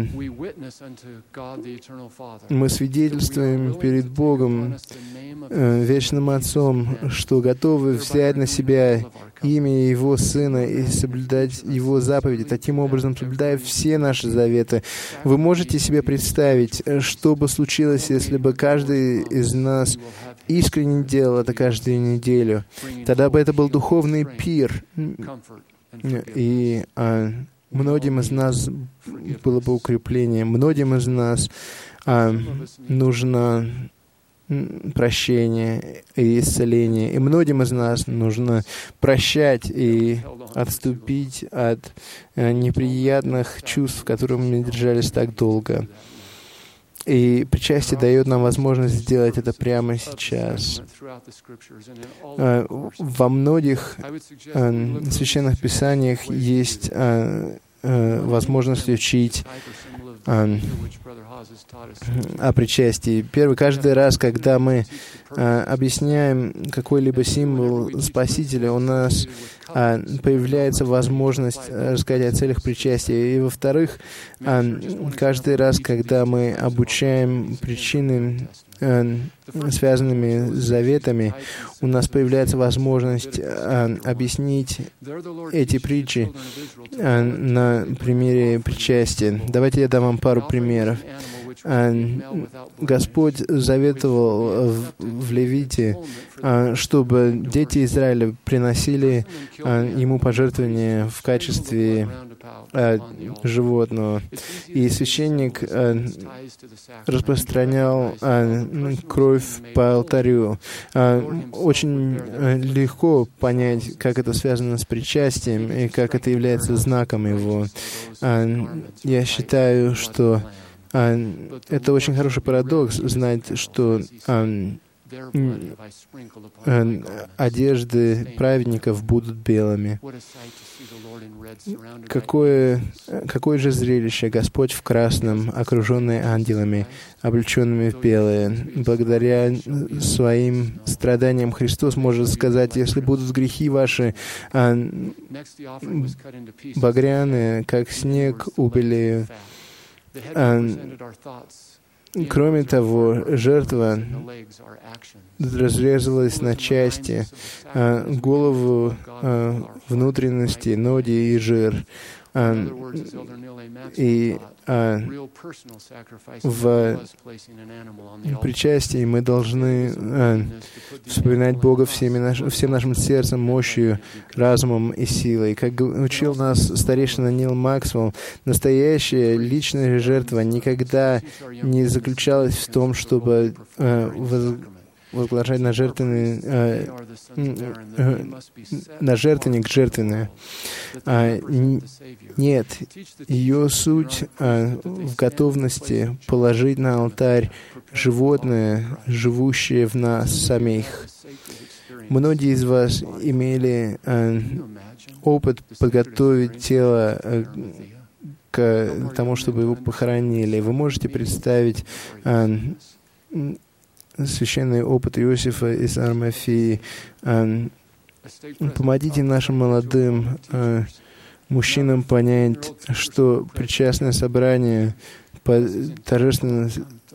мы свидетельствуем перед Богом, Вечным Отцом, что готовы взять на себя имя Его Сына и соблюдать Его заповеди, таким образом соблюдая все наши заветы. Вы можете себе представить, что бы случилось, если бы каждый из нас искренне делал это каждую неделю? Тогда бы это был духовный пир, и а, многим из нас было бы укрепление, многим из нас а, нужно прощение и исцеление, и многим из нас нужно прощать и отступить от а, неприятных чувств, в которых мы держались так долго. И причастие дает нам возможность сделать это прямо сейчас. Во многих священных писаниях есть возможность учить о причастии. Первый, каждый раз, когда мы а, объясняем какой-либо символ Спасителя, у нас а, появляется возможность рассказать о целях причастия. И, во-вторых, а, каждый раз, когда мы обучаем причины, а, связанными с заветами, у нас появляется возможность а, объяснить эти притчи а, на примере причастия. Давайте я дам вам пару примеров. Господь заветовал в, в Левите, чтобы дети Израиля приносили Ему пожертвования в качестве животного. И священник распространял кровь по алтарю. Очень легко понять, как это связано с причастием и как это является знаком его. Я считаю, что А, это очень хороший парадокс, знать, что а, а, одежды праведников будут белыми. Какое, какое же зрелище! Господь в красном, окруженный ангелами, облеченными в белое. Благодаря своим страданиям Христос может сказать: если будут грехи ваши а, багряные, как снег, убелею. А, кроме того, жертва разрезалась на части, а, голову, а, внутренности, ноги и жир. А, и а, в причастии мы должны а, вспоминать Бога всеми наш, всем нашим сердцем, мощью, разумом и силой. Как учил нас старейшина Нил Максвелл, настоящая личная жертва никогда не заключалась в том, чтобы а, воз... возглашать на жертвенный, э, э, на жертвенник жертвенное. А, нет, ее суть э, в готовности положить на алтарь животное, живущее в нас самих. Многие из вас имели э, опыт подготовить тело э, к тому, чтобы его похоронили. Вы можете представить э, священный опыт Иосифа из Армафии. Помогите нашим молодым э, мужчинам понять, что причастное собрание торжественно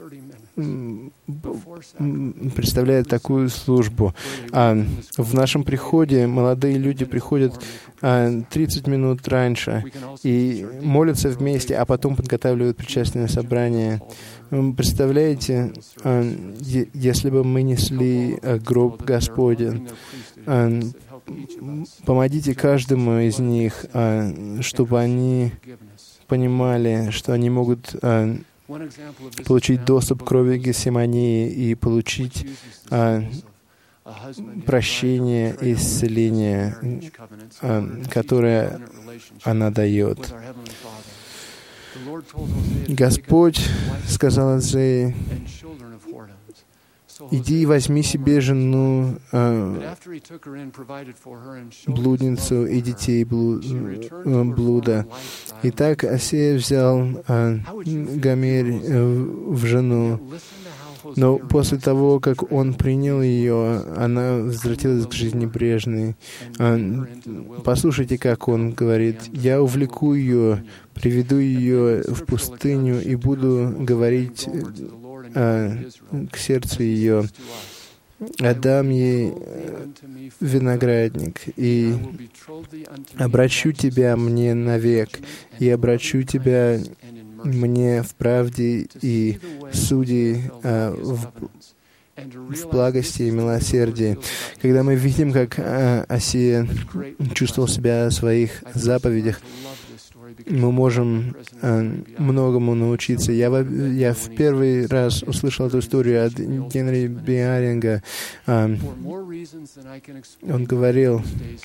представляет такую службу. А в нашем приходе молодые люди приходят а, тридцать минут раньше и молятся вместе, а потом подготавливают причастное собрание. Представляете, а, е- если бы мы несли а, гроб Господень, а, помогите каждому из них, а, чтобы они понимали, что они могут а, получить доступ к крови Гефсимании и получить а, прощение и исцеление, а, которое она дает. Господь сказал Азее: «Иди и возьми себе жену, э, блудницу и детей блу, э, блуда». Итак, Осия взял э, Гомерь э, в жену. Но после того, как он принял ее, она возвратилась к жизни прежней. Послушайте, как он говорит: «Я увлеку ее, приведу ее в пустыню и буду говорить а, к сердцу ее, отдам ей виноградник, и обращу тебя мне навек, и обращу тебя мне в правде и суде, а, в, в благости и милосердии». Когда мы видим, как а, Осия чувствовал себя в своих заповедях, мы можем а, многому научиться. Я, я в первый раз услышал эту историю от Генри Биаринга. А, он говорил: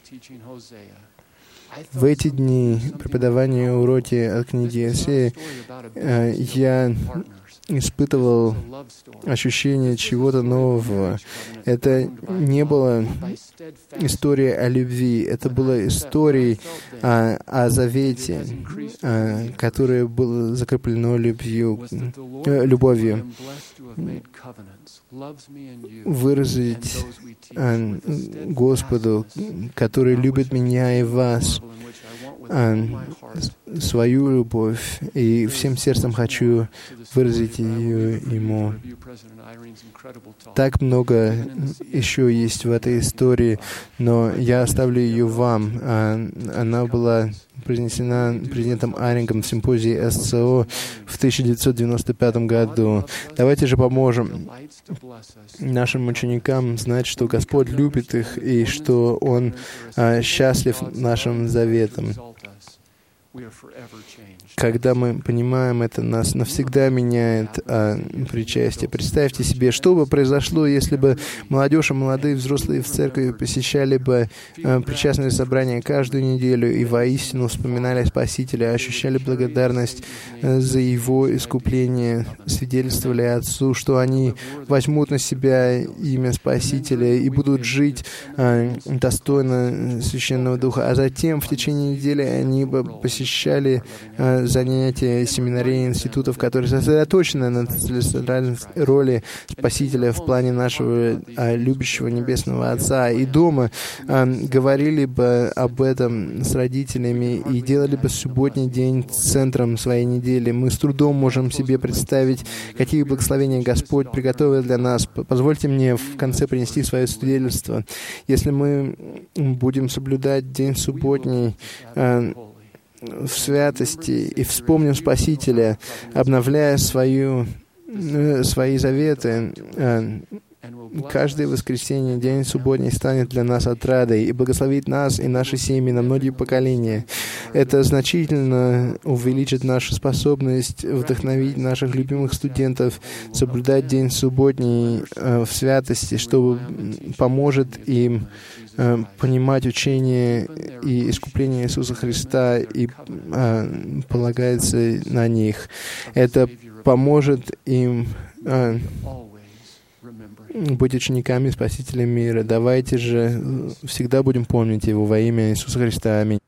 в эти дни преподавания уроки от книги Осии я испытывал ощущение чего-то нового. Это не была история о любви, это была история о, о завете, которое было закреплено любвью, любовью. Выразить Господу, который любит меня и вас, свою любовь, и всем сердцем хочу выразить ее Ему. Так много еще есть в этой истории, но я оставлю ее вам. Она была произнесена президентом Арингом в симпозии эс цэ о в тысяча девятьсот девяносто пятом году. Давайте же поможем нашим ученикам знать, что Господь любит их и что Он а, счастлив нашим заветом. Когда мы понимаем это, нас навсегда меняет а, причастие. Представьте себе, что бы произошло, если бы молодежь и молодые взрослые в церкви посещали бы а, причастные собрания каждую неделю и воистину вспоминали Спасителя, ощущали благодарность а, за Его искупление, свидетельствовали Отцу, что они возьмут на себя имя Спасителя и будут жить а, достойно Священного Духа, а затем в течение недели они бы посещали а, занятия семинарий и институтов, которые сосредоточены на центральной роли Спасителя в плане нашего а, любящего Небесного Отца. И дома а, говорили бы об этом с родителями и делали бы субботний день центром своей недели. Мы с трудом можем себе представить, какие благословения Господь приготовил для нас. Позвольте мне в конце принести свое свидетельство. Если мы будем соблюдать день субботний а, в святости и вспомним Спасителя, обновляя свою, свои заветы, каждое воскресенье, день субботний станет для нас отрадой и благословит нас и наши семьи на многие поколения. Это значительно увеличит нашу способность вдохновить наших любимых студентов соблюдать день субботний в святости, что поможет им понимать учение и искупление Иисуса Христа и а, полагается на них. Это поможет им а, быть учениками Спасителя мира. Давайте же всегда будем помнить Его во имя Иисуса Христа. Аминь.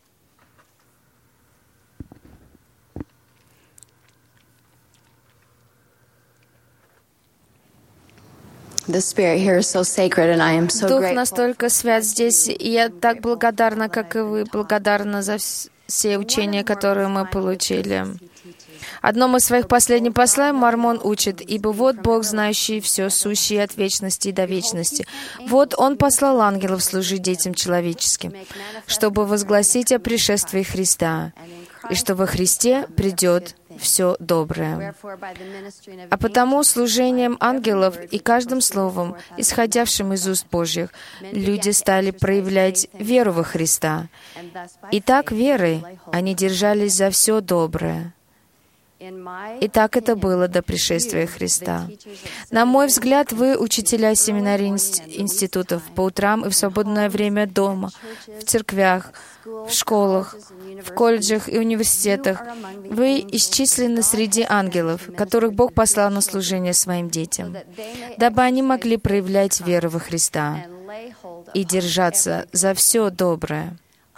Дух настолько свят здесь, и я так благодарна, как и вы, благодарна за все учения, которые мы получили. Одном из своих последних посланий Мормон учит: «Ибо вот Бог, знающий все, сущий от вечности до вечности. Вот Он послал ангелов служить детям человеческим, чтобы возгласить о пришествии Христа, и что во Христе придет все доброе. А потому служением ангелов и каждым словом, исходявшим из уст Божьих, люди стали проявлять веру во Христа. И так верой они держались за все доброе». И так это было до пришествия Христа. На мой взгляд, вы, учителя семинарий институтов, по утрам и в свободное время дома, в церквях, в школах, в колледжах и университетах, вы исчислены среди ангелов, которых Бог послал на служение своим детям, дабы они могли проявлять веру во Христа и держаться за все доброе.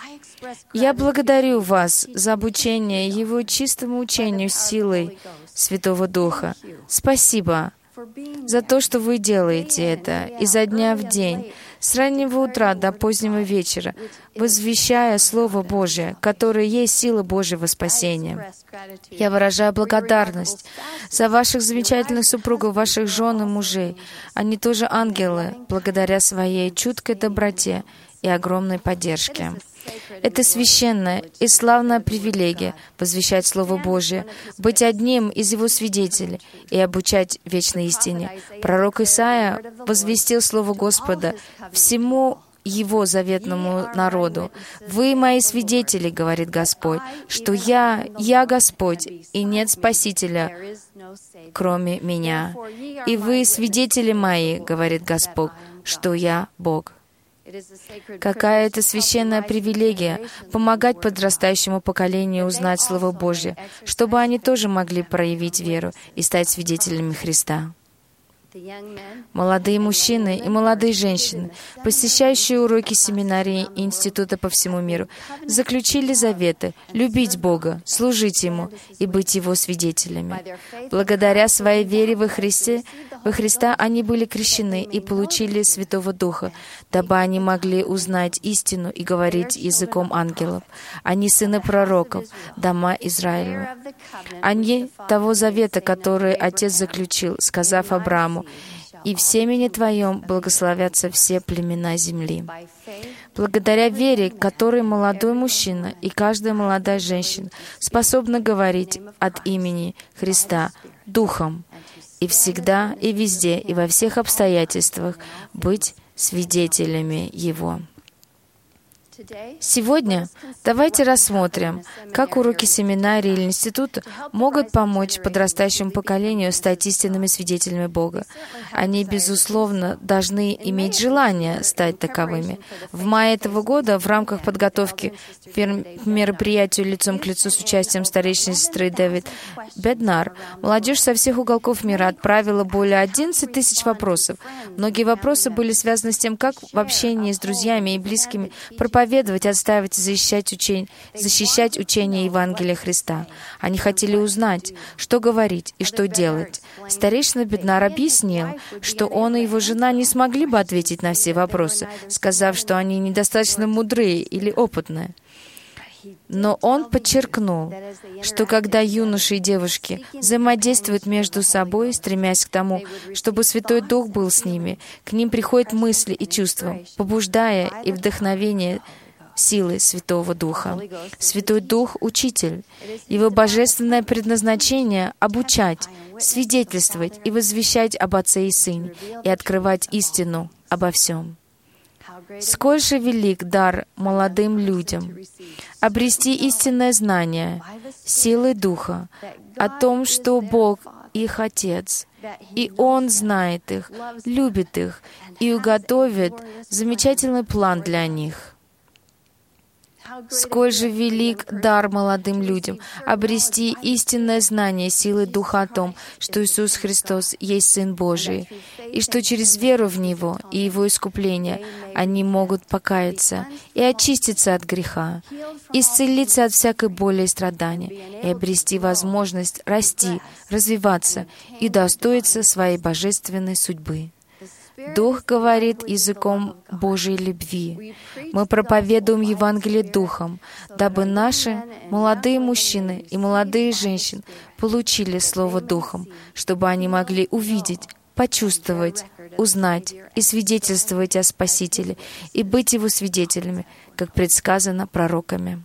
Я благодарю вас за обучение Его чистому учению силой Святого Духа. Спасибо за то, что вы делаете это изо дня в день, с раннего утра до позднего вечера, возвещая Слово Божие, которое есть сила Божьего спасения. Я выражаю благодарность за ваших замечательных супругов, ваших жен и мужей. Они тоже ангелы, благодаря своей чуткой доброте и огромной поддержке. Это священная и славная привилегия возвещать Слово Божие, быть одним из Его свидетелей и обучать вечной истине. Пророк Исаия возвестил Слово Господа всему Его заветному народу. «Вы мои свидетели, — говорит Господь, — что Я, Я Господь, и нет Спасителя, кроме Меня. И вы свидетели мои, — говорит Господь, — что Я Бог». Какая это священная привилегия помогать подрастающему поколению узнать Слово Божье, чтобы они тоже могли проявить веру и стать свидетелями Христа. Молодые мужчины и молодые женщины, посещающие уроки семинарии и института по всему миру, заключили заветы любить Бога, служить Ему и быть Его свидетелями. Благодаря своей вере во Христе, во Христа они были крещены и получили Святого Духа, дабы они могли узнать истину и говорить языком ангелов. Они сыны пророков, дома Израиля. Они того завета, который Отец заключил, сказав Аврааму: «И в семени Твоем благословятся все племена земли». Благодаря вере, которой молодой мужчина и каждая молодая женщина способны говорить от имени Христа Духом, и всегда, и везде, и во всех обстоятельствах быть свидетелями Его. Сегодня давайте рассмотрим, как уроки семинарии или института могут помочь подрастающему поколению стать истинными свидетелями Бога. Они, безусловно, должны иметь желание стать таковыми. В мае этого года в рамках подготовки к мероприятию «Лицом к лицу» с участием старейшей сестры Дэвид Беднар молодежь со всех уголков мира отправила более одиннадцати тысяч вопросов. Многие вопросы были связаны с тем, как в общении с друзьями и близкими проповедовать, отстаивать и защищать учение, защищать учение Евангелия Христа. Они хотели узнать, что говорить и что делать. Старейшина Беднар объяснил, что он и его жена не смогли бы ответить на все вопросы, сказав, что они недостаточно мудрые или опытные. Но он подчеркнул, что когда юноши и девушки взаимодействуют между собой, стремясь к тому, чтобы Святой Дух был с ними, к ним приходят мысли и чувства, побуждая и вдохновение силы Святого Духа. Святой Дух — Учитель. Его божественное предназначение — обучать, свидетельствовать и возвещать об Отце и Сыне, и открывать истину обо всем. Сколь же велик дар молодым людям обрести истинное знание, силы Духа, о том, что Бог их Отец, и Он знает их, любит их и уготовит замечательный план для них. Сколь же велик дар молодым людям обрести истинное знание силы Духа о том, что Иисус Христос есть Сын Божий, и что через веру в Него и Его искупление они могут покаяться и очиститься от греха, исцелиться от всякой боли и страдания, и обрести возможность расти, развиваться и удостоиться своей божественной судьбы. Дух говорит языком Божьей любви. Мы проповедуем Евангелие Духом, дабы наши молодые мужчины и молодые женщины получили Слово Духом, чтобы они могли увидеть, почувствовать, узнать и свидетельствовать о Спасителе и быть Его свидетелями, как предсказано пророками.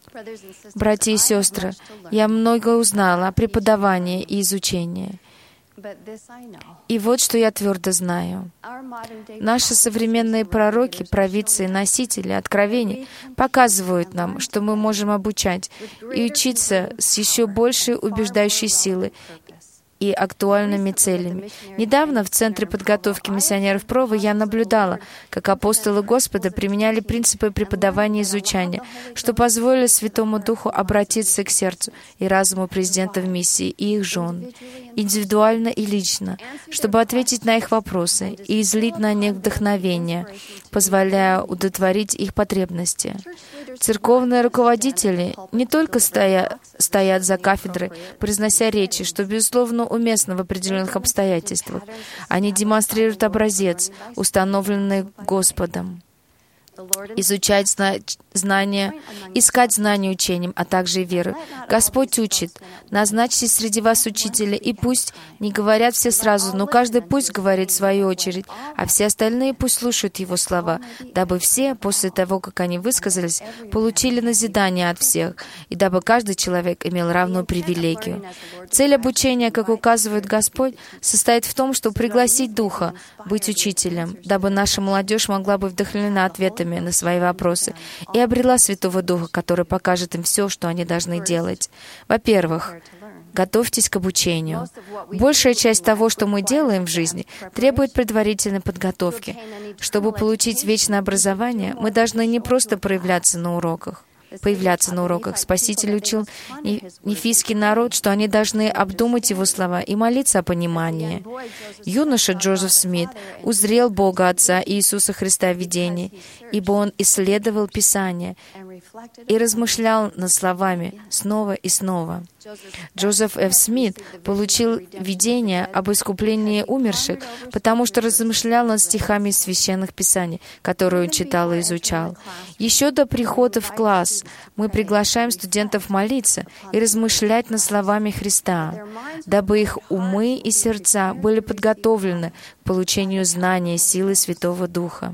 Братья и сестры, я много узнала о преподавании и изучении. И вот что я твердо знаю. Наши современные пророки, провидцы и носители откровений показывают нам, что мы можем обучать и учиться с еще большей убеждающей силой и актуальными целями. Недавно в Центре подготовки миссионеров Прово я наблюдала, как апостолы Господа применяли принципы преподавания и изучания, что позволило Святому Духу обратиться к сердцу и разуму президентов миссии и их жен, индивидуально и лично, чтобы ответить на их вопросы и излить на них вдохновение, позволяя удовлетворить их потребности. Церковные руководители не только стоя, стоят за кафедрой, произнося речи, что, безусловно, уместно в определенных обстоятельствах. Они демонстрируют образец, установленный Господом. Изучать зна- знания, искать знания учением, а также и веру. Господь учит. Назначьте среди вас учителя, и пусть не говорят все сразу, но каждый пусть говорит в свою очередь, а все остальные пусть слушают его слова, дабы все, после того, как они высказались, получили назидание от всех, и дабы каждый человек имел равную привилегию. Цель обучения, как указывает Господь, состоит в том, чтобы пригласить Духа быть учителем, дабы наша молодежь могла быть вдохновлена ответами на свои вопросы и обрела Святого Духа, который покажет им все, что они должны делать. Во-первых, готовьтесь к обучению. Большая часть того, что мы делаем в жизни, требует предварительной подготовки. Чтобы получить вечное образование, мы должны не просто проявляться на уроках, появляться на уроках. Спаситель учил нефийский народ, что они должны обдумать его слова и молиться о понимании. Юноша Джозеф Смит узрел Бога Отца и Иисуса Христа в видении, ибо он исследовал Писание и размышлял над словами снова и снова. Джозеф Ф. Смит получил видение об искуплении умерших, потому что размышлял над стихами из Священных Писаний, которые он читал и изучал. Еще до прихода в класс мы приглашаем студентов молиться и размышлять над словами Христа, дабы их умы и сердца были подготовлены к получению знания силы Святого Духа.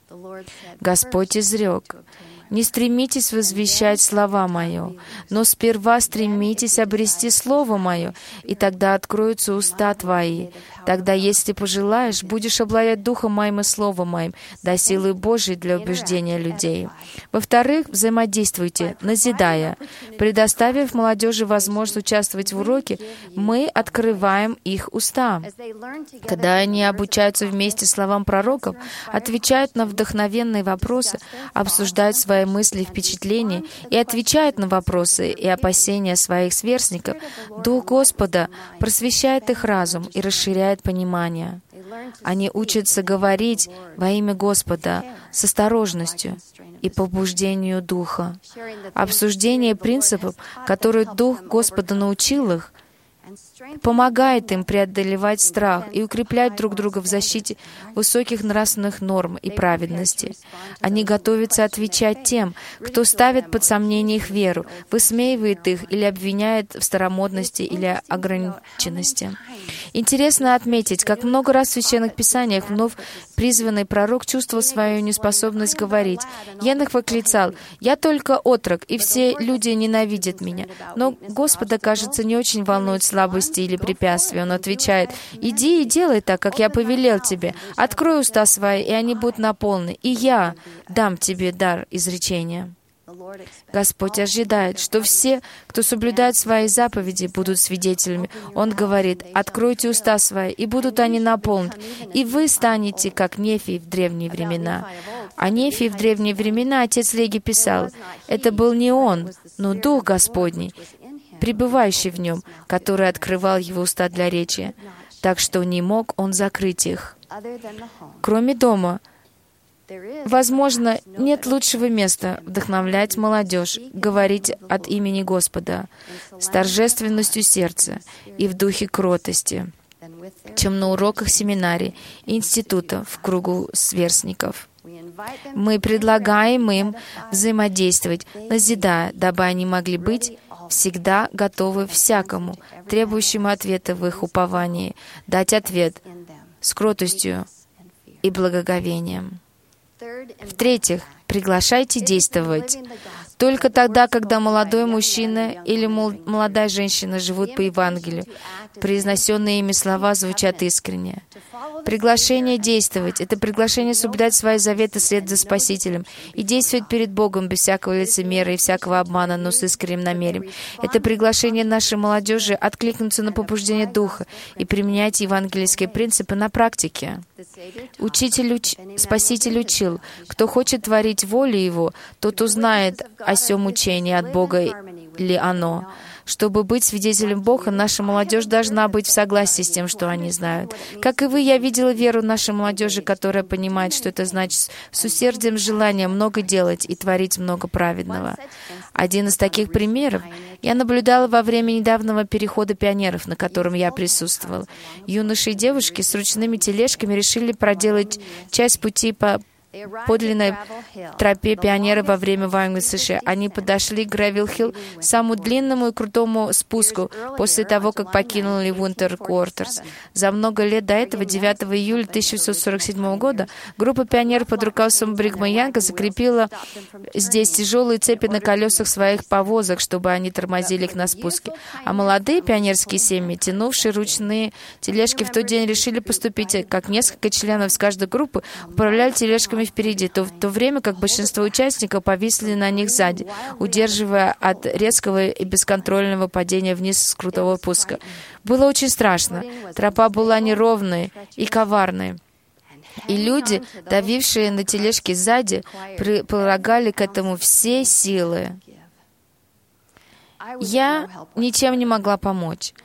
Господь изрек: «Не стремитесь возвещать слова Мое, но сперва стремитесь обрести Слово Мое, и тогда откроются уста Твои. Тогда, если пожелаешь, будешь обладать Духом Моим и Словом Моим, до силы Божией для убеждения людей». Во-вторых, взаимодействуйте, назидая. Предоставив молодежи возможность участвовать в уроке, мы открываем их уста. Когда они обучаются вместе словам пророков, отвечают на вдохновенные вопросы, обсуждают свои мысли и впечатления и отвечают на вопросы и опасения своих сверстников, Дух Господа просвещает их разум и расширяет понимание. Они учатся говорить во имя Господа с осторожностью и побуждению Духа. Обсуждение принципов, которые Дух Господа научил их, помогает им преодолевать страх и укреплять друг друга в защите высоких нравственных норм и праведности. Они готовятся отвечать тем, кто ставит под сомнение их веру, высмеивает их или обвиняет в старомодности или ограниченности. Интересно отметить, как много раз в Священных Писаниях вновь призванный пророк чувствовал свою неспособность говорить. Енох восклицал: «Я только отрок, и все люди ненавидят меня». Но Господа, кажется, не очень волнует слабости или препятствия. Он отвечает: «Иди и делай так, как я повелел тебе. Открой уста свои, и они будут наполнены, и я дам тебе дар изречения». Господь ожидает, что все, кто соблюдает свои заповеди, будут свидетелями. Он говорит: «Откройте уста свои, и будут они наполнены, и вы станете, как Нефий в древние времена». А Нефий в древние времена отец Леги писал: «Это был не он, но Дух Господний, пребывающий в нем, который открывал его уста для речи, так что не мог он закрыть их». Кроме дома, возможно, нет лучшего места вдохновлять молодежь, говорить от имени Господа с торжественностью сердца и в духе кротости, чем на уроках семинарий и института в кругу сверстников. Мы предлагаем им взаимодействовать, назидая, дабы они могли быть всегда готовы всякому, требующему ответа в их уповании, дать ответ с кротостью и благоговением. В-третьих, приглашайте действовать. Только тогда, когда молодой мужчина или молодая женщина живут по Евангелию, произнесенные ими слова звучат искренне. Приглашение действовать — это приглашение соблюдать свои заветы след за Спасителем и действовать перед Богом без всякого лицемерия и всякого обмана, но с искренним намерением. Это приглашение нашей молодежи откликнуться на побуждение Духа и применять евангельские принципы на практике. Учитель, уч... Спаситель учил: кто хочет творить волю Его, тот узнает о сем учении, от Бога ли оно. Чтобы быть свидетелем Бога, наша молодежь должна быть в согласии с тем, что они знают. Как и вы, я видела веру нашей молодежи, которая понимает, что это значит с усердием, желанием много делать и творить много праведного. Один из таких примеров я наблюдала во время недавнего перехода пионеров, на котором я присутствовала. Юноши и девушки с ручными тележками решили проделать часть пути по подлинной тропе пионера во время войны в США. Они подошли к Гревилл-Хилл, самому длинному и крутому спуску, после того, как покинули Winter Quarters. За много лет до этого, девятого июля тысяча девятьсот сорок седьмого года, группа пионеров под руководством Бригама Янга закрепила здесь тяжелые цепи на колесах своих повозок, чтобы они тормозили их на спуске. А молодые пионерские семьи, тянувшие ручные тележки, в тот день решили поступить, как несколько членов с каждой группы управляли тележками впереди, то в то время как большинство участников повисли на них сзади, удерживая от резкого и бесконтрольного падения вниз с крутого спуска. Было очень страшно. Тропа была неровной и коварной. И люди, давившие на тележки сзади, прилагали к этому все силы. Я ничем не могла помочь,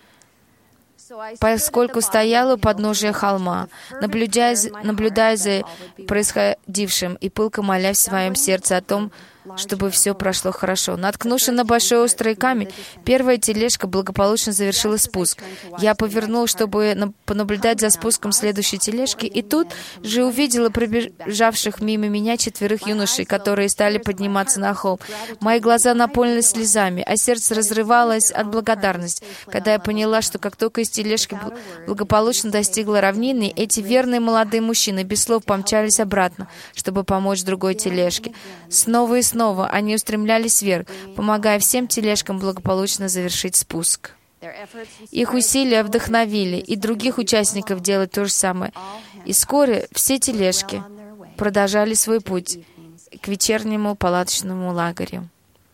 поскольку стояла у подножия холма, наблюдая, наблюдая за происходившим и пылко молясь в своем сердце о том, чтобы все прошло хорошо. Наткнувшись на большой острый камень, первая тележка благополучно завершила спуск. Я повернул, чтобы понаблюдать за спуском следующей тележки, и тут же увидела пробежавших мимо меня четверых юношей, которые стали подниматься на холм. Мои глаза наполнились слезами, а сердце разрывалось от благодарности, когда я поняла, что как только из тележки благополучно достигла равнины, эти верные молодые мужчины без слов помчались обратно, чтобы помочь другой тележке. Снова и снова Снова они устремлялись вверх, помогая всем тележкам благополучно завершить спуск. Их усилия вдохновили и других участников делать то же самое. И вскоре все тележки продолжали свой путь к вечернему палаточному лагерю.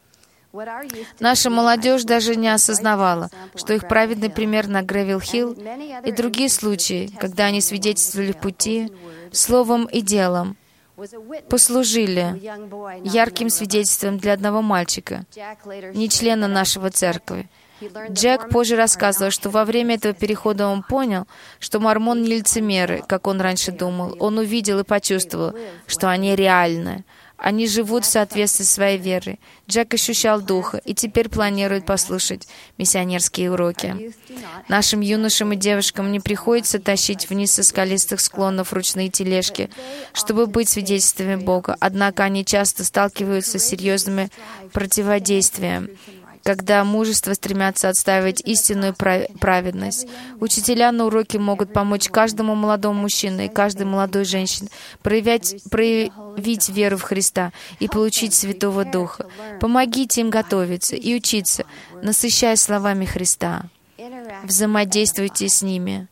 Наша молодежь даже не осознавала, что их праведный пример на Гревилл-Хилл и другие случаи, когда они свидетельствовали в пути, словом и делом, послужили ярким свидетельством для одного мальчика, не члена нашего церкви. Джек позже рассказывал, что во время этого перехода он понял, что мормоны не лицемеры, как он раньше думал. Он увидел и почувствовал, что они реальны. Они живут в соответствии со своей верой. Джек ощущал Духа и теперь планирует послушать миссионерские уроки. Нашим юношам и девушкам не приходится тащить вниз со скалистых склонов ручные тележки, чтобы быть свидетельствами Бога. Однако они часто сталкиваются с серьезными противодействиями, когда мужество стремятся отстаивать истинную праведность. Учителя на уроке могут помочь каждому молодому мужчине и каждой молодой женщине проявить, проявить веру в Христа и получить Святого Духа. Помогите им готовиться и учиться, насыщая словами Христа. Взаимодействуйте с ними,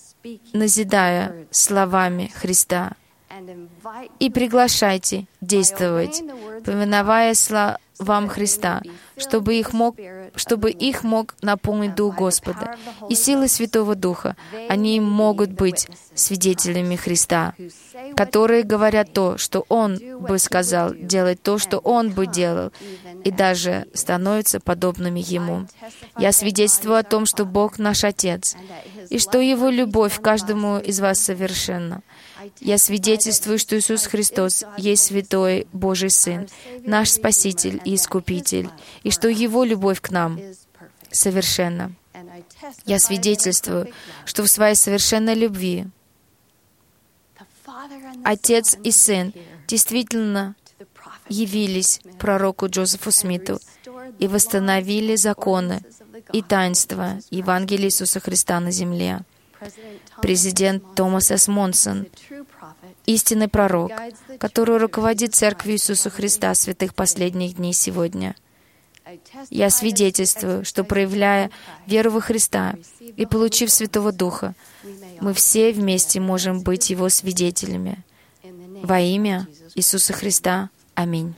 назидая словами Христа. И приглашайте действовать, повиновая словам Христа, чтобы их мог, чтобы их мог наполнить Дух Господа. И силой Святого Духа они могут быть свидетелями Христа, которые говорят то, что Он бы сказал, делать то, что Он бы делал, и даже становятся подобными Ему. Я свидетельствую о том, что Бог наш Отец, и что Его любовь к каждому из вас совершенна. Я свидетельствую, что Иисус Христос есть Святой Божий Сын, наш Спаситель и Искупитель, и что Его любовь к нам совершенна. Я свидетельствую, что в своей совершенной любви Отец и Сын действительно явились пророку Джозефу Смиту и восстановили законы и таинства Евангелия Иисуса Христа на земле. Президент Томас С. Монсон истинный пророк, который руководит Церковью Иисуса Христа святых последних дней сегодня. Я свидетельствую, что, проявляя веру во Христа и получив Святого Духа, мы все вместе можем быть Его свидетелями. Во имя Иисуса Христа. Аминь.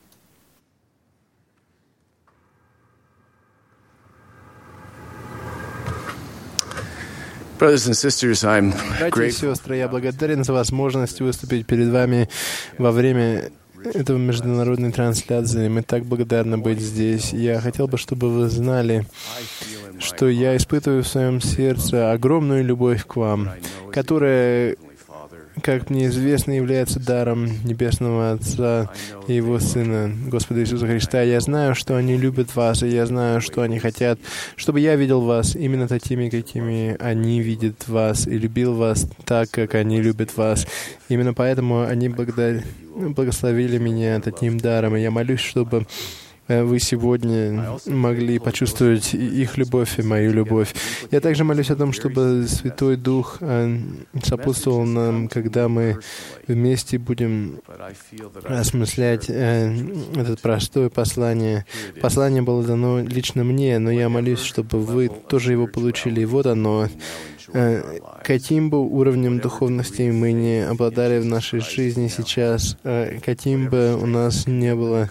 Братья и сестры, я благодарен за возможность выступить перед вами во время этого международной трансляции. Мы так благодарны быть здесь. Я хотел бы, чтобы вы знали, что я испытываю в своем сердце огромную любовь к вам, которая, как мне известно, является даром Небесного Отца и Его Сына, Господа Иисуса Христа. Я знаю, что они любят вас, и я знаю, что они хотят, чтобы я видел вас именно такими, какими они видят вас, и любил вас так, как они любят вас. Именно поэтому они благодар... благословили меня таким даром, и я молюсь, чтобы вы сегодня могли почувствовать их любовь и мою любовь. Я также молюсь о том, чтобы Святой Дух сопутствовал нам, когда мы вместе будем осмыслять это простое послание. Послание было дано лично мне, но я молюсь, чтобы вы тоже его получили. И вот оно. Каким бы уровнем духовности мы не обладали в нашей жизни сейчас, каким бы у нас не было,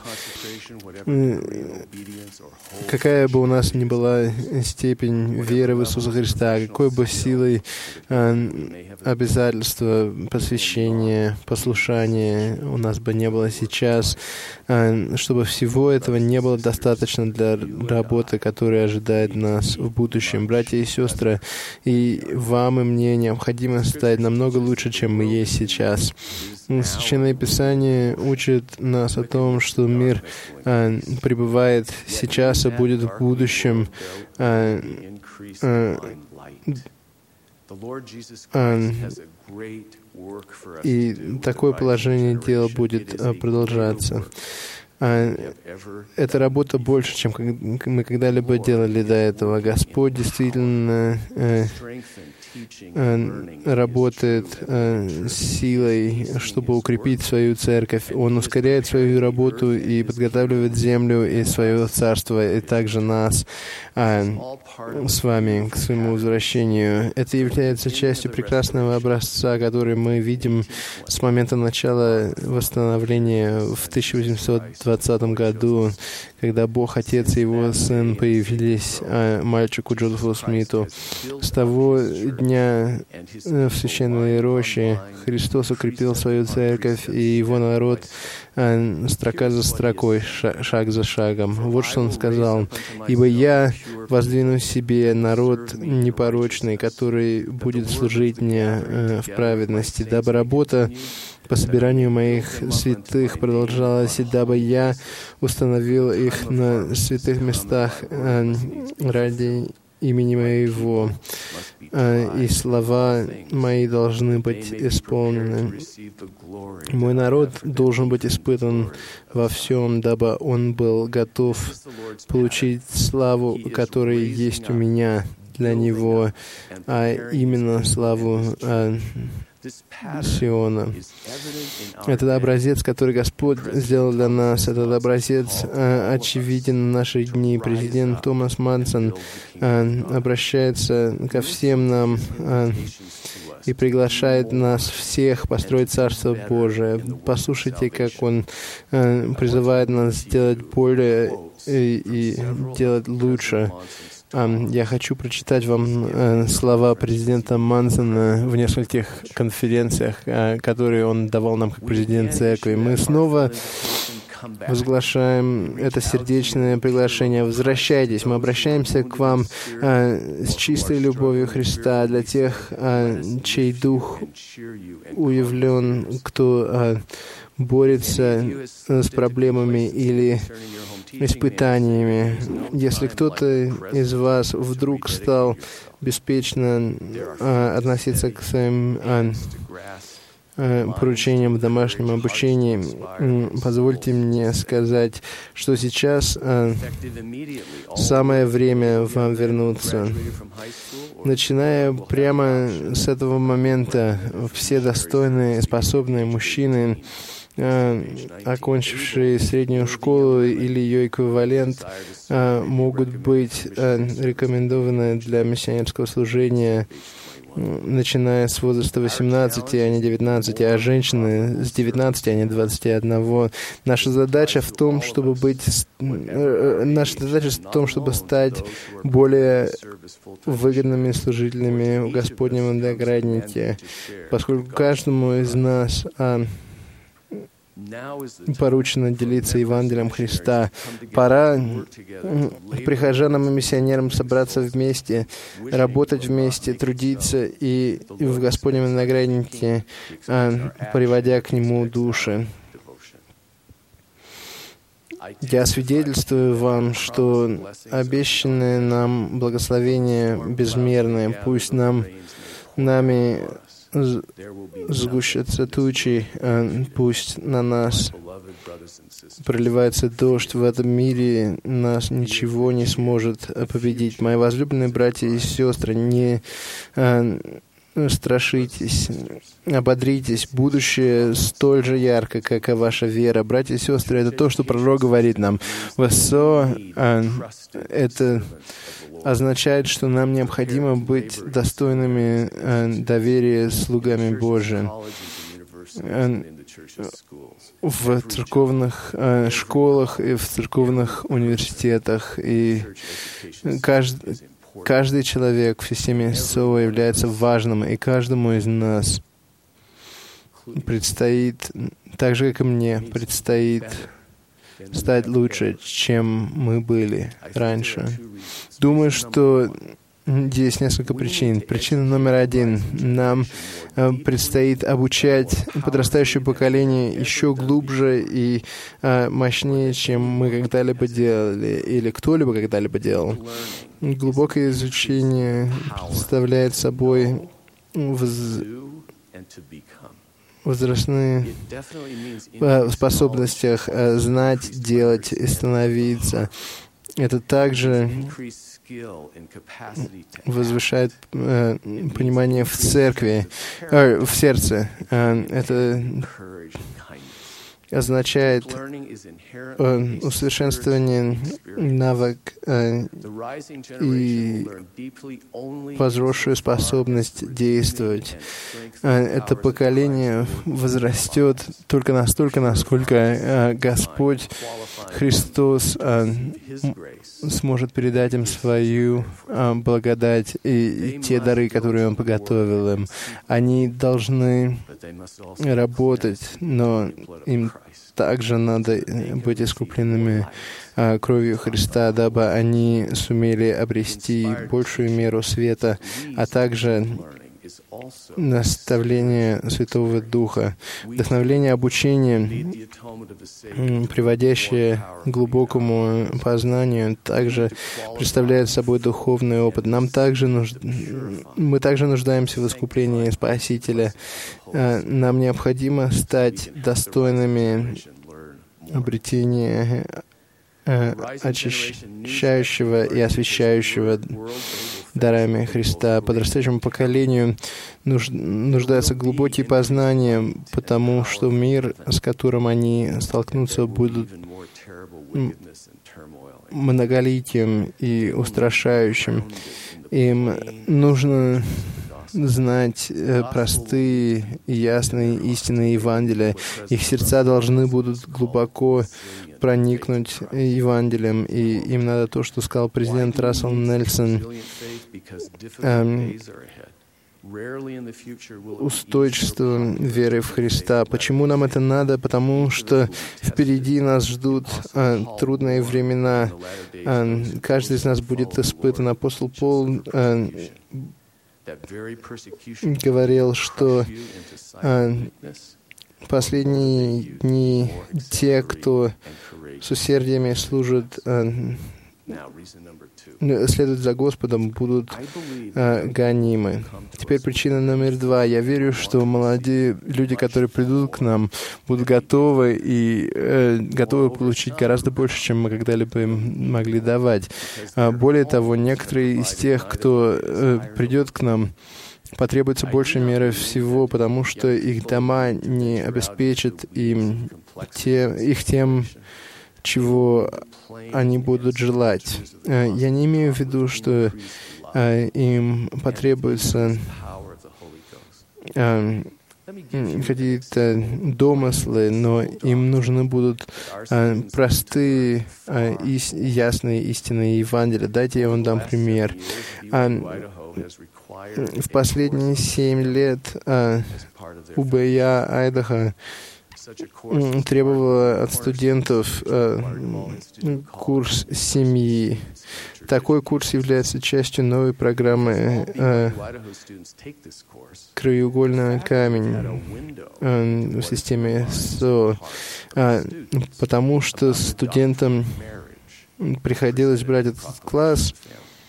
какая бы у нас ни была степень веры в Иисуса Христа, какой бы силой обязательства, посвящения, послушания у нас бы не было сейчас, чтобы всего этого не было достаточно для работы, которая ожидает нас в будущем. Братья и сестры, и вам, и мне необходимо стать намного лучше, чем мы есть сейчас. Священное Писание учит нас о том, что мир а, пребывает сейчас и будет в будущем. А, а, а, и такое положение дела будет а, продолжаться. А, эта работа больше, чем мы когда-либо делали до этого. Господь действительно а, работает э, силой, чтобы укрепить свою церковь. Он ускоряет свою работу и подготавливает землю и свое царство, и также нас э, с вами к своему возвращению. Это является частью прекрасного образца, который мы видим с момента начала восстановления в тысяча восемьсот двадцатом году, когда Бог Отец и Его Сын появились э, мальчику Джозефу Смиту. С того дня в священной роще Христос укрепил свою церковь и Его народ э, строка за строкой, ша- шаг за шагом. Вот что Он сказал: «Ибо я воздвину себе народ непорочный, который будет служить мне э, в праведности, дабы работа по собиранию моих святых продолжалась, и дабы я установил их на святых местах э, ради имени моего, э, и слова мои должны быть исполнены. Мой народ должен быть испытан во всем, дабы он был готов получить славу, которая есть у меня для него, а именно славу э, Сиона». Этот образец, который Господь сделал для нас, этот образец э, очевиден в наши дни. Президент Томас Мансон э, обращается ко всем нам э, и приглашает нас всех построить Царство Божие. Послушайте, как он э, призывает нас сделать более и, и делать лучше. Я хочу прочитать вам слова президента Мансона в нескольких конференциях, которые он давал нам как президент церкви. Мы снова возглашаем это сердечное приглашение. Возвращайтесь. Мы обращаемся к вам с чистой любовью Христа для тех, чей дух уявлен, кто борется с проблемами или испытаниями. Если кто-то из вас вдруг стал беспечно а, относиться к своим а, поручением в домашнем обучении. Позвольте мне сказать, что сейчас самое время вам вернуться. Начиная прямо с этого момента, все достойные, способные мужчины, окончившие среднюю школу или ее эквивалент, могут быть рекомендованы для миссионерского служения, начиная с возраста восемнадцати, а не девятнадцати, а женщины с девятнадцати, а не двадцати одного. Наша задача в том, чтобы быть, наша задача в том, чтобы стать более выгодными служителями в Господнем винограднике, поскольку каждому из нас а, поручено делиться Евангелием Христа. Пора прихожанам и миссионерам собраться вместе, работать вместе, трудиться и в Господнем винограднике, приводя к Нему души. Я свидетельствую вам, что обещанное нам благословение безмерное, пусть нам нами сгущатся тучи, пусть на нас проливается дождь. В этом мире нас ничего не сможет победить. Мои возлюбленные братья и сестры, не страшитесь, ободритесь. Будущее столь же ярко, как и ваша вера. Братья и сестры, это то, что пророк говорит нам. Васо, это означает, что нам необходимо быть достойными э, доверия слугами Божьим. Э, в церковных э, школах и в церковных университетах. И каждый, каждый человек в системе СО является важным, и каждому из нас предстоит, так же, как и мне, предстоит стать лучше, чем мы были раньше. Думаю, что есть несколько причин. Причина номер один. Нам предстоит обучать подрастающее поколение еще глубже и мощнее, чем мы когда-либо делали, или кто-либо когда-либо делал. Глубокое изучение представляет собой воз... возрастные способностях знать, делать и становиться. Это также возвышает э, понимание в церкви, э, в сердце. Э, это означает э, усовершенствование навык э, и возросшую способность действовать. Э, это поколение возрастет только настолько, насколько э, Господь Христос э, сможет передать им свою э, благодать и, и те дары, которые Он приготовил им. Они должны работать, но им также надо быть искупленными э, кровью Христа, дабы они сумели обрести большую меру света, а также наставление Святого Духа, вдохновление обучения, приводящее к глубокому познанию, также представляет собой духовный опыт. Нам также нуж... Мы также нуждаемся в искуплении Спасителя. Нам необходимо стать достойными обретения очищающего и освящающего дарами Христа. Подрастающему поколению нуждаются глубокие познания, потому что мир, с которым они столкнутся, будет многоликим и устрашающим. Им нужно знать простые и ясные истины Евангелия. Их сердца должны будут глубоко проникнуть Евангелием, и им надо то, что сказал президент Рассел Нельсон, эм, устойчивство веры в Христа. Почему нам это надо? Потому что впереди нас ждут э, трудные времена. Э, каждый из нас будет испытан. Апостол Павел э, говорил, что э, последние дни те, кто с усердиями служит, э, следуют за Господом, будут э, гонимы. Теперь причина номер два. Я верю, что молодые люди, которые придут к нам, будут готовы и э, готовы получить гораздо больше, чем мы когда-либо им могли давать. А более того, некоторые из тех, кто э, придет к нам, потребуется больше меры всего, потому что их дома не обеспечат им те, их тем, чего они будут желать. Я не имею в виду, что им потребуются какие-то домыслы, но им нужны будут простые, ясные истинные Евангелия. Дайте я вам дам пример. В последние семь лет УБЯ Айдахо требовала от студентов э, курс семьи. Такой курс является частью новой программы э, «Краеугольный камень» э, в системе СО, э, потому что студентам приходилось брать этот класс.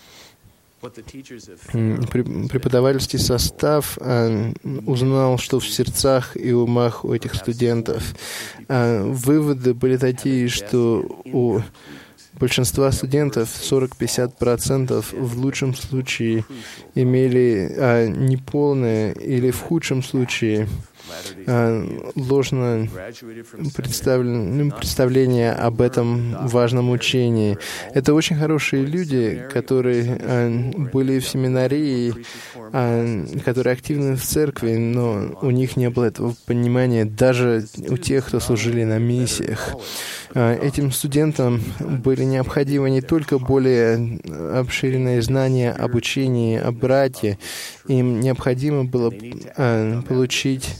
Преподавательский состав э, узнал, что в сердцах и умах у этих студентов. Э, выводы были такие, что у большинства студентов сорок-пятьдесят процентов в лучшем случае имели э, неполное или в худшем случае ложное представление об этом важном учении. Это очень хорошие люди, которые были в семинарии, которые активны в церкви, но у них не было этого понимания даже у тех, кто служили на миссиях. Этим студентам были необходимы не только более обширенные знания об учении, о брате, им необходимо было получить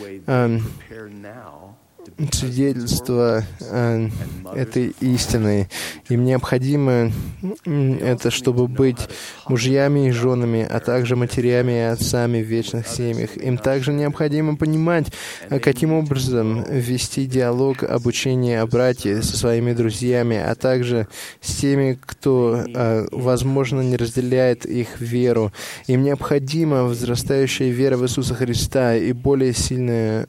свидетельство э, этой истины. Им необходимо это, чтобы быть мужьями и женами, а также матерями и отцами в вечных семьях. Им также необходимо понимать, каким образом вести диалог об учении о брате со своими друзьями, а также с теми, кто, э, возможно, не разделяет их веру. Им необходима возрастающая вера в Иисуса Христа и более сильная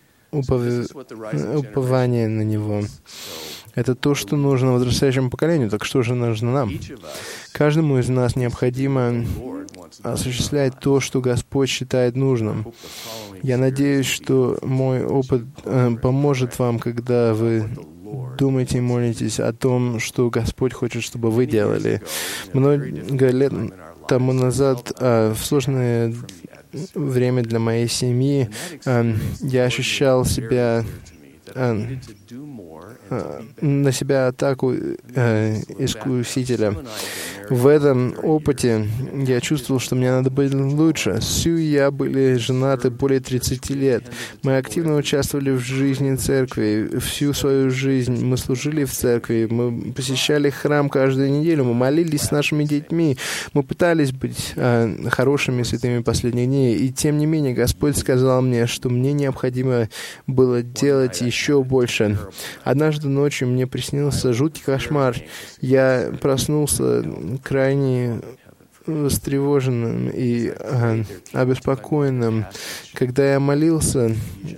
упование на Него. Это то, что нужно возрастающему поколению. Так что же нужно нам? Каждому из нас необходимо осуществлять то, что Господь считает нужным. Я надеюсь, что мой опыт э, поможет вам, когда вы думаете и молитесь о том, что Господь хочет, чтобы вы делали. Много лет тому назад, э, в сложное время для моей семьи, э, я ощущал себя э, э, на себя атаку э, искусителя. В этом опыте я чувствовал, что мне надо быть лучше. Сью и я были женаты более тридцати лет. Мы активно участвовали в жизни церкви. Всю свою жизнь мы служили в церкви. Мы посещали храм каждую неделю. Мы молились с нашими детьми. Мы пытались быть э, хорошими святыми последних дней. И тем не менее, Господь сказал мне, что мне необходимо было делать еще больше. Однажды ночью мне приснился жуткий кошмар. Я проснулся крайне встревоженным и э, обеспокоенным. Когда я молился,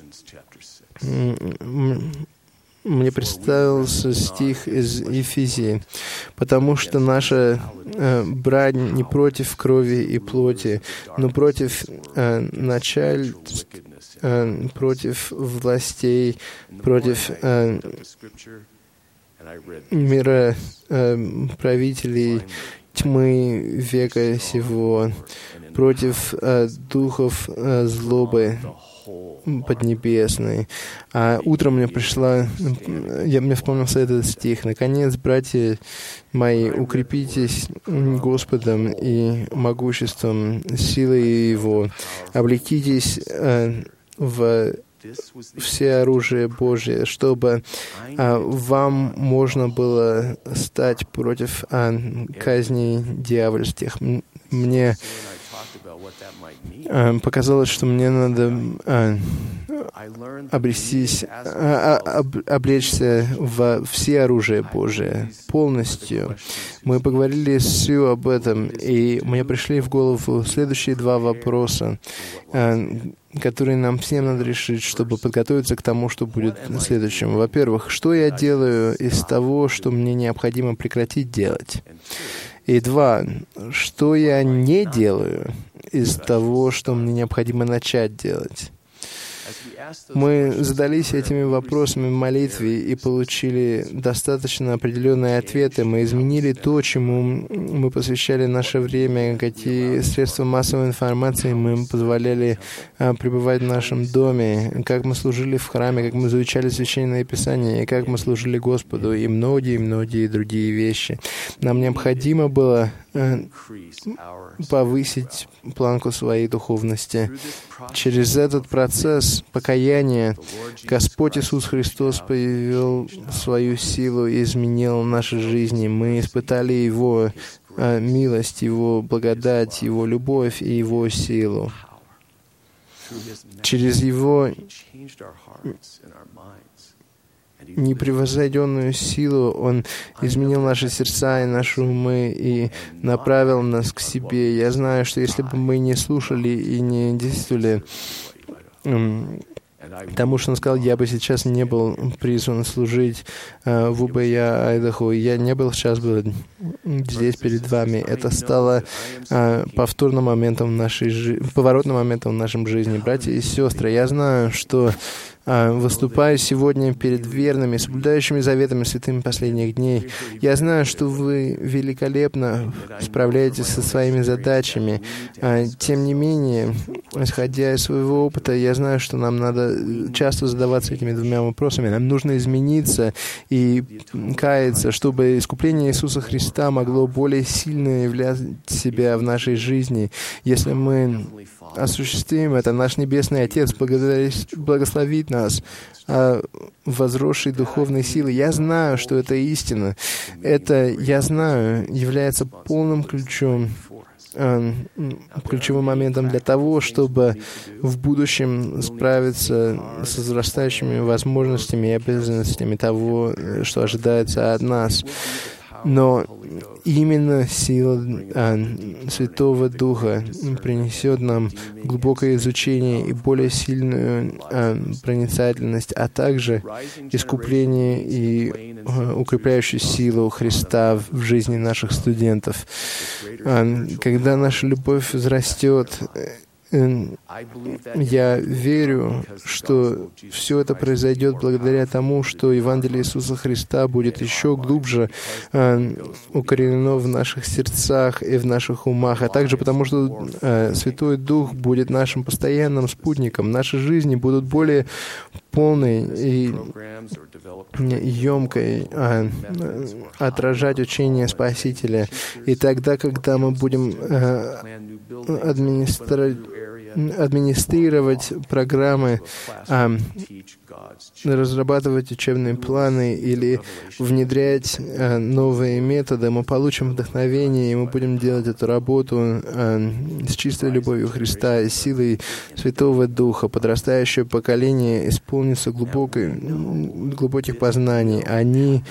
мне представился стих из Ефесии, потому что наша э, брань не против крови и плоти, но против э, начальств, э, против властей, против э, мира э, правителей тьмы века сего, против э, духов э, злобы поднебесной. А утром мне пришла, я, мне вспомнился этот стих. «Наконец, братья мои, укрепитесь Господом и могуществом, силой Его, облекитесь э, в все оружие Божие, чтобы а, вам можно было стать против а, казней дьявольских». Мне а, показалось, что мне надо а, обрестись, а, об, облечься во все оружие Божие полностью. Мы поговорили с Сью об этом, и мне пришли в голову следующие два вопроса, которые нам всем надо решить, чтобы подготовиться к тому, что будет следующим. Во-первых, что я делаю из того, что мне необходимо прекратить делать? И два, что я не делаю из того, что мне необходимо начать делать? Мы задались этими вопросами в молитве и получили достаточно определенные ответы. Мы изменили то, чему мы посвящали наше время, какие средства массовой информации мы позволяли а, пребывать в нашем доме, как мы служили в храме, как мы изучали Священное Писание, и как мы служили Господу, и многие-многие другие вещи. Нам необходимо было а, повысить планку своей духовности. Через этот процесс покаяния Господь Иисус Христос повел свою силу и изменил наши жизни. Мы испытали Его а, милость, Его благодать, Его любовь и Его силу. Через Его непревзойденную силу Он изменил наши сердца и наши умы и направил нас к себе. Я знаю, что если бы мы не слушали и не действовали тому, что Он сказал, я бы сейчас не был призван служить uh, в УБЯ Айдахо, я не был сейчас бы здесь перед вами. Это стало uh, повторным моментом в нашей жизни, поворотным моментом в нашем жизни. Братья и сестры, я знаю, что выступая сегодня перед верными, соблюдающими заветами святыми последних дней, я знаю, что вы великолепно справляетесь со своими задачами. Тем не менее, исходя из своего опыта, я знаю, что нам надо часто задаваться этими двумя вопросами. Нам нужно измениться и каяться, чтобы искупление Иисуса Христа могло более сильно являть себя в нашей жизни. Если мы осуществим это, наш Небесный Отец благословит нас а, возросшей духовной силой. Я знаю, что это истина. Это, я знаю, является полным ключом, а, ключевым моментом для того, чтобы в будущем справиться с возрастающими возможностями и обязанностями того, что ожидается от нас. Но именно сила а, Святого Духа принесет нам глубокое изучение и более сильную а, проницательность, а также искупление и а, укрепляющую силу Христа в жизни наших студентов. А, когда наша любовь возрастет, я верю, что все это произойдет благодаря тому, что Евангелие Иисуса Христа будет еще глубже э, укоренено в наших сердцах и в наших умах, а также потому, что э, Святой Дух будет нашим постоянным спутником. Наши жизни будут более полной и емкой а, отражать учение Спасителя. И тогда, когда мы будем а, администра... администрировать программы, а, разрабатывать учебные планы или внедрять а, новые методы, мы получим вдохновение, и мы будем делать эту работу а, с чистой любовью Христа и силой Святого Духа. Подрастающее поколение исполнится глубокой, глубоких познаний. Они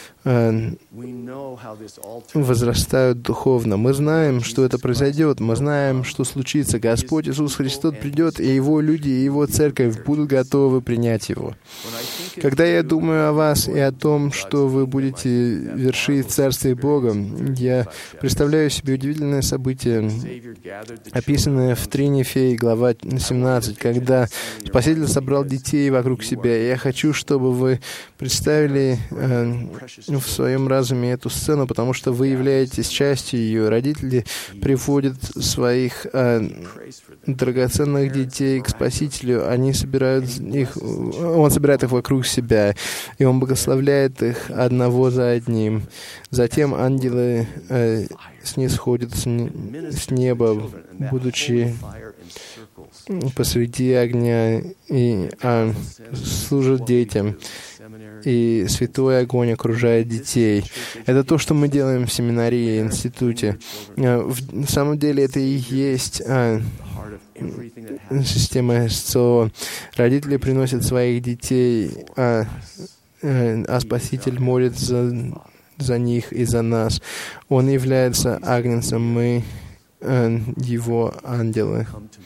возрастают духовно. Мы знаем, что это произойдет. Мы знаем, что случится. Господь Иисус Христос придет, и Его люди, и Его церковь будут готовы принять Его. Когда я думаю о вас и о том, что вы будете вершить в Царстве Бога, я представляю себе удивительное событие, описанное в Тринифей, глава семнадцать, когда Спаситель собрал детей вокруг себя. И я хочу, чтобы вы представили э, в своем разуме эту сцену, потому что вы являетесь частью ее. Родители приводят своих э, драгоценных детей к Спасителю, они собирают их, он собирает их вокруг себя, и он благословляет их одного за одним. Затем ангелы э, снисходят с, с неба, будучи посреди огня, и а, служат детям. И святой огонь окружает детей. Это то, что мы делаем в семинарии и институте. В самом деле это и есть а, система СЦО. Родители приносят своих детей, а, а Спаситель молится за, за них и за нас. Он является Агнцем, мы Его ангелы.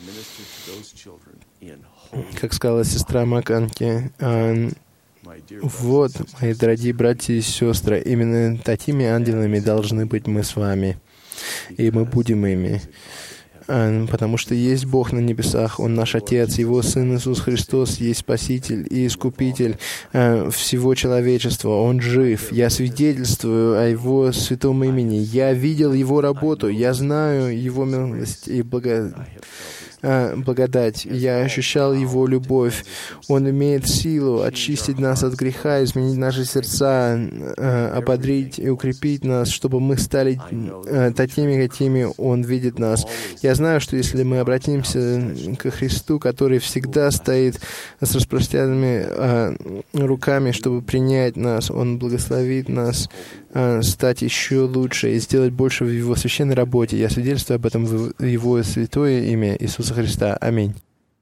Как сказала сестра Маканки, вот, мои дорогие братья и сестры, именно такими ангелами должны быть мы с вами. И мы будем ими. Потому что есть Бог на небесах, Он наш Отец, Его Сын Иисус Христос есть Спаситель и Искупитель всего человечества. Он жив. Я свидетельствую о Его святом имени. Я видел Его работу. Я знаю Его милость и благо... благодать. Я ощущал Его любовь. Он имеет силу очистить нас от греха, изменить наши сердца, ободрить и укрепить нас, чтобы мы стали такими, какими Он видит нас. Я знаю, что если мы обратимся ко Христу, который всегда стоит с распростертыми руками, чтобы принять нас, Он благословит нас стать еще лучше и сделать больше в Его священной работе. Я свидетельствую об этом в Его святое имя Иисуса Христа. Аминь.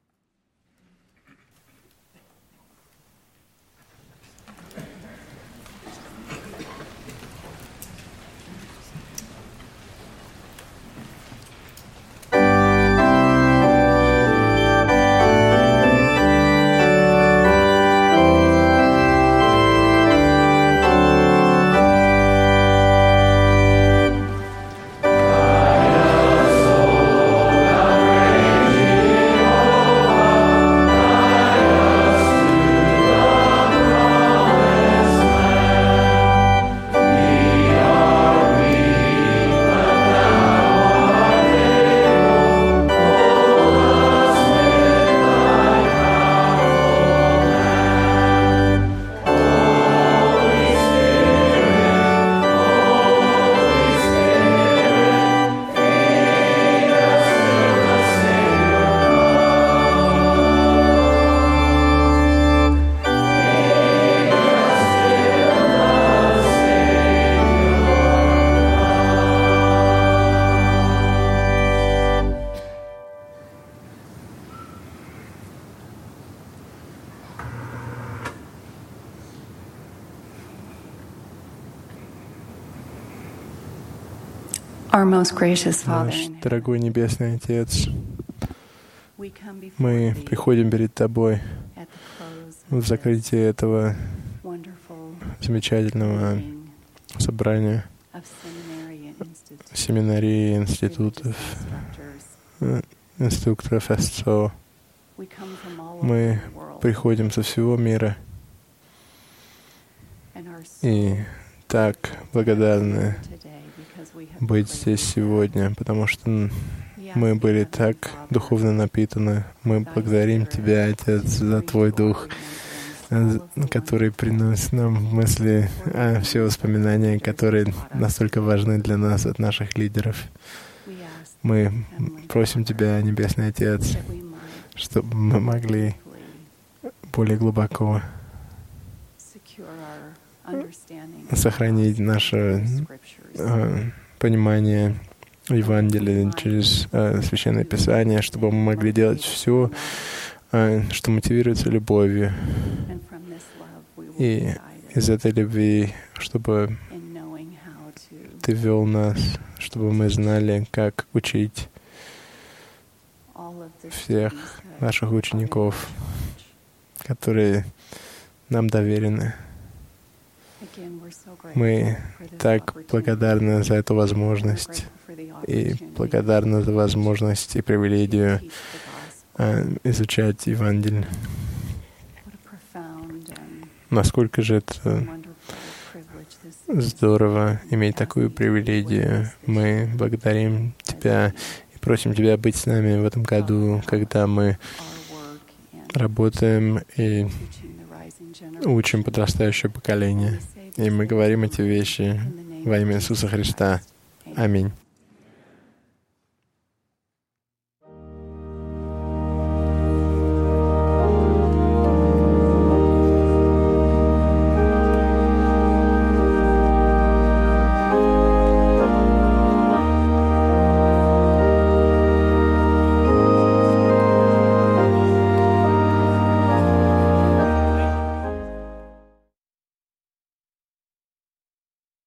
Наш дорогой Небесный Отец, мы приходим перед Тобой в закрытии этого замечательного собрания семинарии, институтов, инструкторов СЦО. Мы приходим со всего мира и так благодарны быть здесь сегодня, потому что мы были так духовно напитаны. Мы благодарим Тебя, Отец, за Твой Дух, который приносит нам мысли, а, все воспоминания, которые настолько важны для нас от наших лидеров. Мы просим Тебя, Небесный Отец, чтобы мы могли более глубоко сохранить наше э, понимание Евангелия через э, Священное Писание, чтобы мы могли делать все, э, что мотивируется любовью. И из этой любви, чтобы Ты вел нас, чтобы мы знали, как учить всех наших учеников, которые нам доверены. Мы так благодарны за эту возможность и благодарны за возможность и привилегию э, изучать Евангелие. Насколько же это здорово иметь такую привилегию. Мы благодарим Тебя и просим Тебя быть с нами в этом году, когда мы работаем и учим подрастающее поколение. И мы говорим эти вещи во имя Иисуса Христа. Аминь.